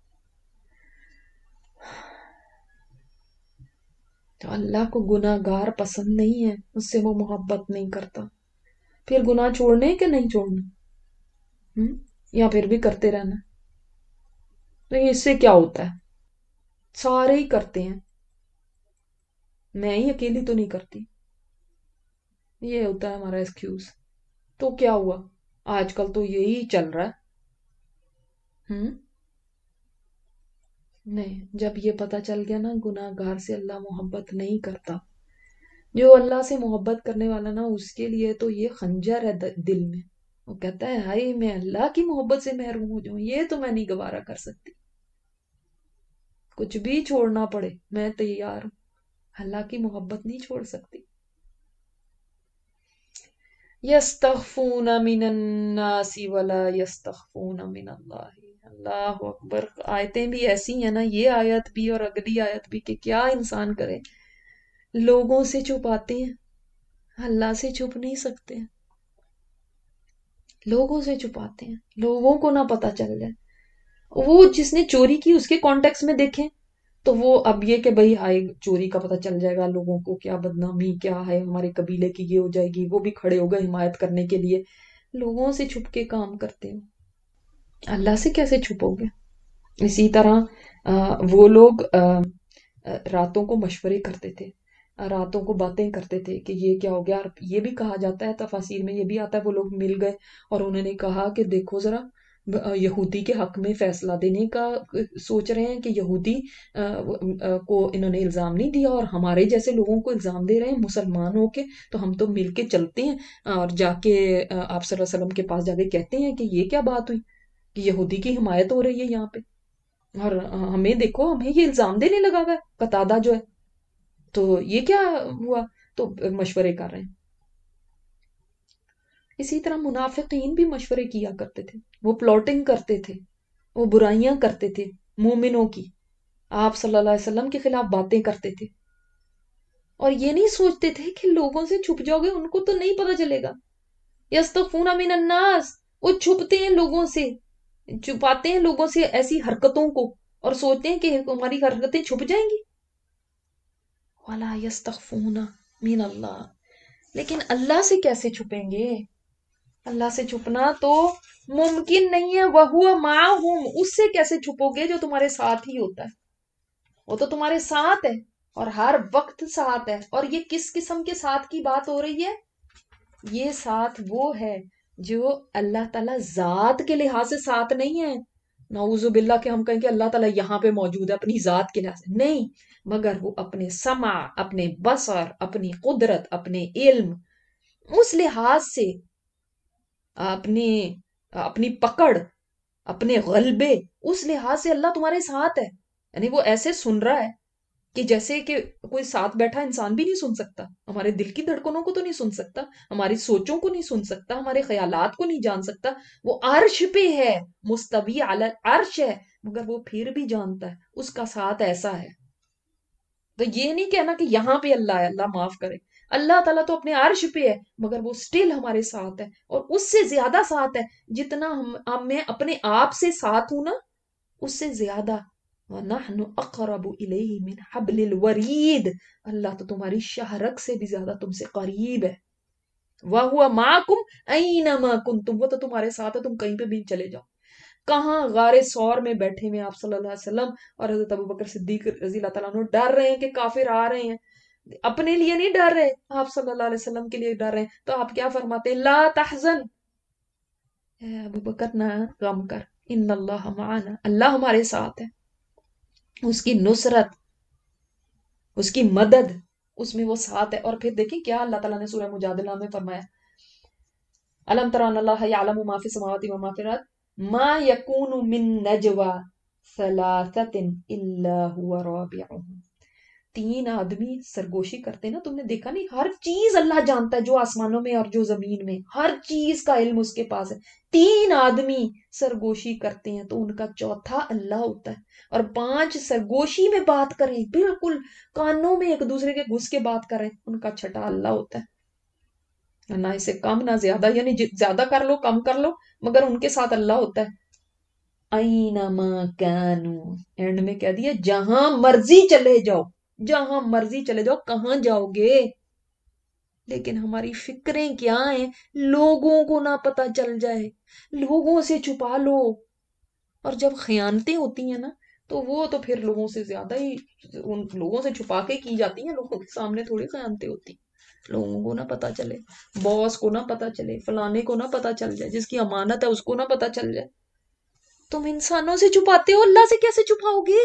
تو اللہ کو گناہ گار پسند نہیں ہے، اس سے وہ محبت نہیں کرتا۔ پھر گناہ چھوڑنے کہ نہیں چھوڑنا، یا پھر بھی کرتے رہنا؟ تو اس سے کیا ہوتا ہے؟ سارے ہی کرتے ہیں، میں ہی اکیلی تو نہیں کرتی، یہ ہوتا ہے ہمارا ایکسکیوز۔ تو کیا ہوا؟ آج کل تو یہی چل رہا ہے۔ نہیں، جب یہ پتا چل گیا نا گناہ گار سے اللہ محبت نہیں کرتا، جو اللہ سے محبت کرنے والا نا اس کے لیے تو یہ خنجر ہے دل میں، وہ کہتا ہے ہائی میں اللہ کی محبت سے محروم ہو جاؤں، یہ تو میں نہیں گوارا کر سکتی، کچھ بھی چھوڑنا پڑے میں تیار ہوں، اللہ کی محبت نہیں چھوڑ سکتی۔ یستخفون من الناس ولا یستخفون من اللہ، اللہ اکبر! آیتیں بھی ایسی ہیں نا، یہ آیت بھی اور اگلی آیت بھی، کہ کیا انسان کرے، لوگوں سے چھپاتے ہیں، اللہ سے چھپ نہیں سکتے، لوگوں سے چھپاتے ہیں، لوگوں کو نہ پتا چل جائے۔ وہ جس نے چوری کی اس کے کانٹیکس میں دیکھیں تو وہ اب یہ کہ بھئی ہائے چوری کا پتہ چل جائے گا لوگوں کو، کیا بدنامی، کیا ہے ہمارے قبیلے کی یہ ہو جائے گی، وہ بھی کھڑے ہو گئے حمایت کرنے کے لیے، لوگوں سے چھپ کے کام کرتے ہو، اللہ سے کیسے چھپو گے؟ اسی طرح وہ لوگ راتوں کو مشورے کرتے تھے، راتوں کو باتیں کرتے تھے کہ یہ کیا ہو گیا، اور یہ بھی کہا جاتا ہے تفاسیر میں یہ بھی آتا ہے وہ لوگ مل گئے اور انہوں نے کہا کہ دیکھو ذرا یہودی کے حق میں فیصلہ دینے کا سوچ رہے ہیں کہ یہودی کو انہوں نے الزام نہیں دیا اور ہمارے جیسے لوگوں کو الزام دے رہے ہیں مسلمان ہو کے، تو ہم تو مل کے چلتے ہیں اور جا کے آپ صلی اللہ علیہ وسلم کے پاس جا کے کہتے ہیں کہ یہ کیا بات ہوئی کہ یہودی کی حمایت ہو رہی ہے یہاں پہ، اور ہمیں دیکھو ہمیں یہ الزام دینے لگا ہوا ہے قتادہ جو ہے، تو یہ کیا ہوا؟ تو مشورے کر رہے ہیں۔ اسی طرح منافقین بھی مشورے کیا کرتے تھے، وہ پلاٹنگ کرتے تھے، وہ برائیاں کرتے تھے مومنوں کی، آپ صلی اللہ علیہ وسلم کے خلاف باتیں کرتے تھے، اور یہ نہیں سوچتے تھے کہ لوگوں سے چھپ جاؤ گے ان کو تو نہیں پتا چلے گا. یستخفون من الناس، وہ چھپتے ہیں لوگوں سے، چھپاتے ہیں لوگوں سے ایسی حرکتوں کو، اور سوچتے ہیں کہ ہماری حرکتیں چھپ جائیں گی. وَلَا يَسْتَخْفُونَ مِنَ اللَّهِ، لیکن اللہ سے کیسے چھپیں گے؟ اللہ سے چھپنا تو ممکن نہیں ہے. وَهُوَ مَعَهُمْ، اس سے کیسے چھپو گے جو تمہارے ساتھ ہی ہوتا ہے؟ وہ تو تمہارے ساتھ ہے اور ہر وقت ساتھ ہے. اور یہ کس قسم کے ساتھ کی بات ہو رہی ہے؟ یہ ساتھ وہ ہے جو اللہ تعالیٰ ذات کے لحاظ سے ساتھ نہیں ہے. نعوذ باللہ کہ ہم کہیں کہ اللہ تعالیٰ یہاں پہ موجود ہے اپنی ذات کے لحاظ سے نہیں، مگر وہ اپنے سمع، اپنے بصر، اپنی قدرت، اپنے علم، اس لحاظ سے، اپنی اپنی پکڑ، اپنے غلبے، اس لحاظ سے اللہ تمہارے ساتھ ہے. یعنی وہ ایسے سن رہا ہے کہ جیسے کہ کوئی ساتھ بیٹھا انسان بھی نہیں سن سکتا. ہمارے دل کی دھڑکنوں کو تو نہیں سن سکتا، ہماری سوچوں کو نہیں سن سکتا، ہمارے خیالات کو نہیں جان سکتا. وہ عرش پہ ہے، مستوی علی العرش ہے، مگر وہ پھر بھی جانتا ہے. اس کا ساتھ ایسا ہے. تو یہ نہیں کہنا کہ یہاں پہ اللہ ہے، اللہ معاف کرے. اللہ تعالیٰ تو اپنے عرش پہ ہے، مگر وہ سٹل ہمارے ساتھ ہے، اور اس سے زیادہ ساتھ ہے. جتنا میں اپنے آپ سے ساتھ ہوں نا، اس سے زیادہ. وَنَحْنُ أَقْرَبُ إِلَيْهِ مِنْ حَبْلِ الْوَرِيدِ، اللہ تو تمہاری شہرک سے بھی زیادہ تم سے قریب ہے. وَهُوَ مَعَكُمْ أَيْنَمَا كُنْتُمْ، وہ تو تمہارے ساتھ ہے، تم کہیں پہ بھی چلے جاؤ. کہاں غار سور میں بیٹھے ہوئے آپ صلی اللہ علیہ وسلم اور حضرت ابوبکر صدیق رضی اللہ تعالیٰ عنہ ڈر رہے ہیں کہ کافر آ رہے ہیں. اپنے لیے نہیں ڈر رہے، آپ صلی اللہ علیہ وسلم کے لیے ڈر رہے ہیں. تو آپ کیا فرماتے ہیں؟ لا تحزن، اے ابو بکر نہ غم کر، ان اللہ معنا، اللہ ہمارے ساتھ ہے. اس کی نصرت، اس کی مدد، اس میں وہ ساتھ ہے. اور پھر دیکھیں کیا اللہ تعالیٰ نے سورہ مجادلہ میں فرمایا، الم تر ان اللہ یعلم ما فی السماوات و ما فی الارض ما یکون من نجوا ثلاثۃ الا هو رابعهم. تین آدمی سرگوشی کرتے ہیں نا، تم نے دیکھا نہیں؟ ہر چیز اللہ جانتا ہے، جو آسمانوں میں اور جو زمین میں، ہر چیز کا علم اس کے پاس ہے. تین آدمی سرگوشی کرتے ہیں تو ان کا چوتھا اللہ ہوتا ہے. اور پانچ سرگوشی میں بات کریں، بالکل کانوں میں ایک دوسرے کے گھس کے بات کریں، ان کا چھٹا اللہ ہوتا ہے. نہ اسے کم نہ زیادہ، یعنی زیادہ کر لو کم کر لو، مگر ان کے ساتھ اللہ ہوتا ہے. اینما کانو، اینڈ میں کہہ دیا جہاں مرضی چلے جاؤ، جہاں مرضی چلے جاؤ. کہاں جاؤ گے؟ لیکن ہماری فکریں کیا ہیں؟ لوگوں کو نہ پتا چل جائے، لوگوں سے چھپا لو. اور جب خیانتیں ہوتی ہیں نا، تو وہ تو پھر لوگوں سے زیادہ ہی، ان لوگوں سے چھپا کے کی جاتی ہیں. لوگوں کے سامنے تھوڑی خیانتیں ہوتی ہیں. لوگوں کو نہ پتا چلے، باس کو نہ پتا چلے، فلانے کو نہ پتا چل جائے، جس کی امانت ہے اس کو نہ پتا چل جائے. تم انسانوں سے چھپاتے ہو، اللہ سے کیسے چھپاؤ گے؟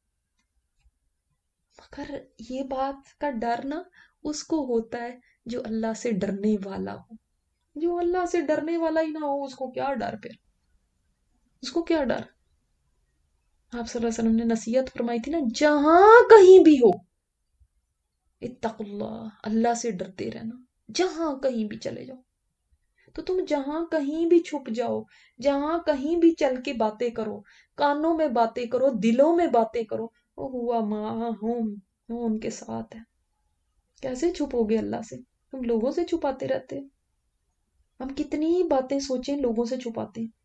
مگر یہ بات کا ڈر نا اس کو ہوتا ہے جو اللہ سے ڈرنے والا ہو. جو اللہ سے ڈرنے والا ہی نہ ہو، اس کو کیا ڈر؟ پھر اس کو کیا ڈر؟ آپ صلی اللہ علیہ وسلم نے نصیحت فرمائی تھی نا، جہاں کہیں بھی ہو اتق اللہ، اللہ سے ڈرتے رہنا. جہاں کہیں بھی چلے جاؤ، تو تم جہاں کہیں بھی چھپ جاؤ، جہاں کہیں بھی چل کے باتیں کرو، کانوں میں باتیں کرو، دلوں میں باتیں کرو، وہ ہوا معہم، وہ ان کے ساتھ ہے. کیسے چھپو گے اللہ سے؟ تم لوگوں سے چھپاتے رہتے. ہم کتنی باتیں سوچیں لوگوں سے چھپاتے ہیں.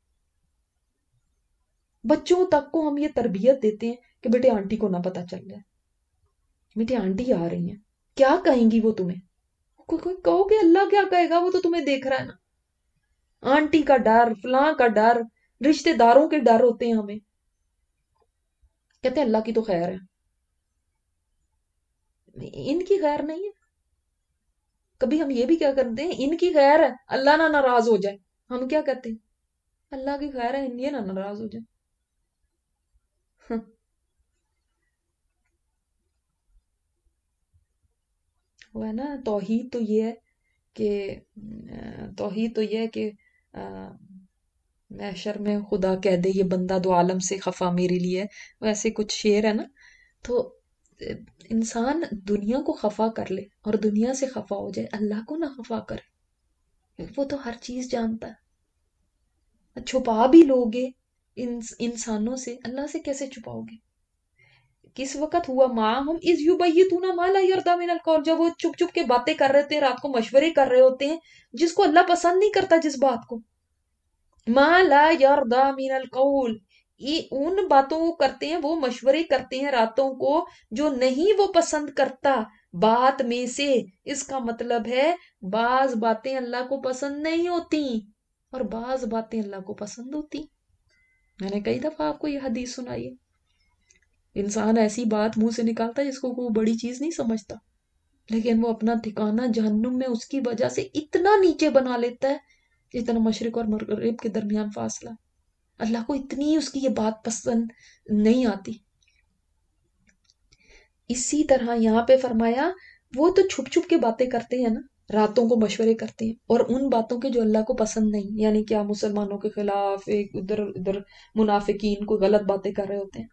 بچوں تک کو ہم یہ تربیت دیتے ہیں کہ بیٹے آنٹی کو نہ پتا چل جائے، بیٹے آنٹی آ رہی ہیں، کیا کہیں گی وہ تمہیں؟ کوئی کہو کہ اللہ کیا کہے گا، وہ تو تمہیں دیکھ رہا ہے نا. آنٹی کا ڈر، فلاں کا ڈر، رشتے داروں کے ڈر ہوتے ہیں ہمیں. کہتے ہیں اللہ کی تو خیر ہے. ان کی خیر نہیں ہے. کبھی ہم یہ بھی کیا کرتے ہیں، ان کی خیر ہے اللہ نہ ناراض ہو جائے. ہم کیا کہتے ہیں؟ اللہ کی خیر ہے یہ نہ ناراض ہو جائے. وہ ہے نا، توحید تو یہ ہے کہ توحید تو یہ ہے کہ محشر میں خدا کہہ دے یہ بندہ دو عالم سے خفا میرے لیے. ویسے کچھ شعر ہے نا، تو انسان دنیا کو خفا کر لے اور دنیا سے خفا ہو جائے، اللہ کو نہ خفا کرے. وہ تو ہر چیز جانتا ہے. چھپا بھی لوگے انسانوں سے، اللہ سے کیسے چھپاؤ گے؟ کس وقت ہوا معاہم اذ یبیتون ما لا یرضی من القول، جب وہ چپ چپ کے باتیں کر رہے تھے، رات کو مشورے کر رہے ہوتے ہیں جس کو اللہ پسند نہیں کرتا، جس بات کو ما لا یرضی من القول، ان باتوں کو کرتے ہیں، وہ مشورے کرتے ہیں راتوں کو جو نہیں وہ پسند کرتا بات میں سے۔ اس کا مطلب ہے بعض باتیں اللہ کو پسند نہیں ہوتی اور بعض باتیں اللہ کو پسند ہوتی۔ میں نے کئی دفعہ آپ کو یہ حدیث سنائی ہے، انسان ایسی بات منہ سے نکالتا ہے جس کو کوئی بڑی چیز نہیں سمجھتا، لیکن وہ اپنا ٹھکانہ جہنم میں اس کی وجہ سے اتنا نیچے بنا لیتا ہے جتنا مشرق اور مغرب کے درمیان فاصلہ۔ اللہ کو اتنی اس کی یہ بات پسند نہیں آتی۔ اسی طرح یہاں پہ فرمایا وہ تو چھپ چھپ کے باتیں کرتے ہیں نا، راتوں کو مشورے کرتے ہیں، اور ان باتوں کے جو اللہ کو پسند نہیں، یعنی کیا مسلمانوں کے خلاف ایک ادھر ادھر منافقین کو غلط باتیں کر رہے ہوتے ہیں،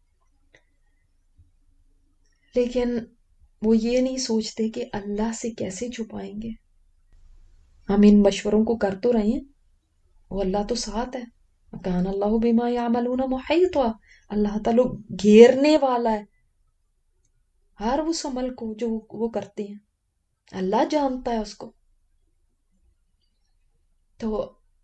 لیکن وہ یہ نہیں سوچتے کہ اللہ سے کیسے چھپائیں گے۔ ہم ان مشوروں کو کر تو رہے ہیں، وہ اللہ تو ساتھ ہے، کان اللہ بما یعملون محیطا، اللہ تعالیٰ گھیرنے والا ہے ہر اس عمل کو جو وہ کرتے ہیں، اللہ جانتا ہے اس کو۔ تو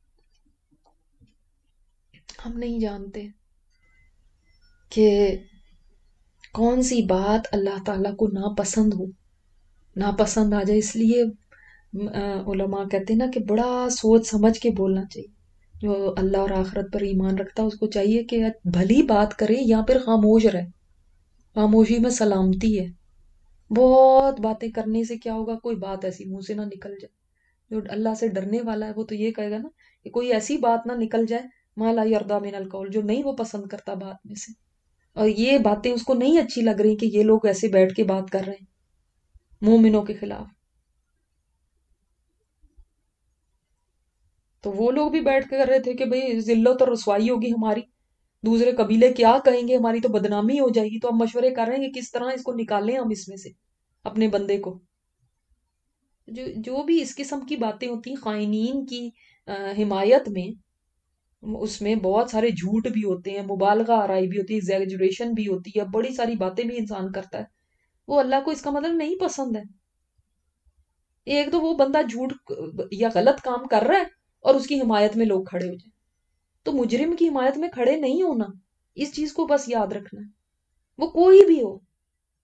ہم نہیں جانتے کہ کون سی بات اللہ تعالیٰ کو ناپسند ہو، ناپسند آ جائے، اس لیے علماء کہتے ہیں نا کہ بڑا سوچ سمجھ کے بولنا چاہیے۔ جو اللہ اور آخرت پر ایمان رکھتا ہے اس کو چاہیے کہ بھلی بات کرے یا پھر خاموش رہے، خاموشی میں سلامتی ہے۔ بہت باتیں کرنے سے کیا ہوگا، کوئی بات ایسی منہ سے نہ نکل جائے۔ جو اللہ سے ڈرنے والا ہے وہ تو یہ کہے گا نا کہ کوئی ایسی بات نہ نکل جائے ما لا یرضی من القول، جو نہیں وہ پسند کرتا بات میں سے، اور یہ باتیں اس کو نہیں اچھی لگ رہی کہ یہ لوگ ایسے بیٹھ کے بات کر رہے ہیں مومنوں کے خلاف۔ تو وہ لوگ بھی بیٹھ کے کر رہے تھے کہ بھئی ذلت اور رسوائی ہوگی ہماری، دوسرے قبیلے کیا کہیں گے، ہماری تو بدنامی ہو جائے گی، تو ہم مشورے کر رہے ہیں کہ کس طرح اس کو نکالیں ہم اس میں سے اپنے بندے کو۔ جو بھی اس قسم کی باتیں ہوتی ہیں خائنین کی حمایت میں، اس میں بہت سارے جھوٹ بھی ہوتے ہیں، مبالغہ آرائی بھی ہوتی ہے، ایگزیجریشن بھی ہوتی ہے، بڑی ساری باتیں بھی انسان کرتا ہے، وہ اللہ کو اس کا مطلب نہیں پسند ہے۔ ایک تو وہ بندہ جھوٹ یا غلط کام کر رہا ہے اور اس کی حمایت میں لوگ کھڑے ہو جائیں، تو مجرم کی حمایت میں کھڑے نہیں ہونا، اس چیز کو بس یاد رکھنا ہے، وہ کوئی بھی ہو۔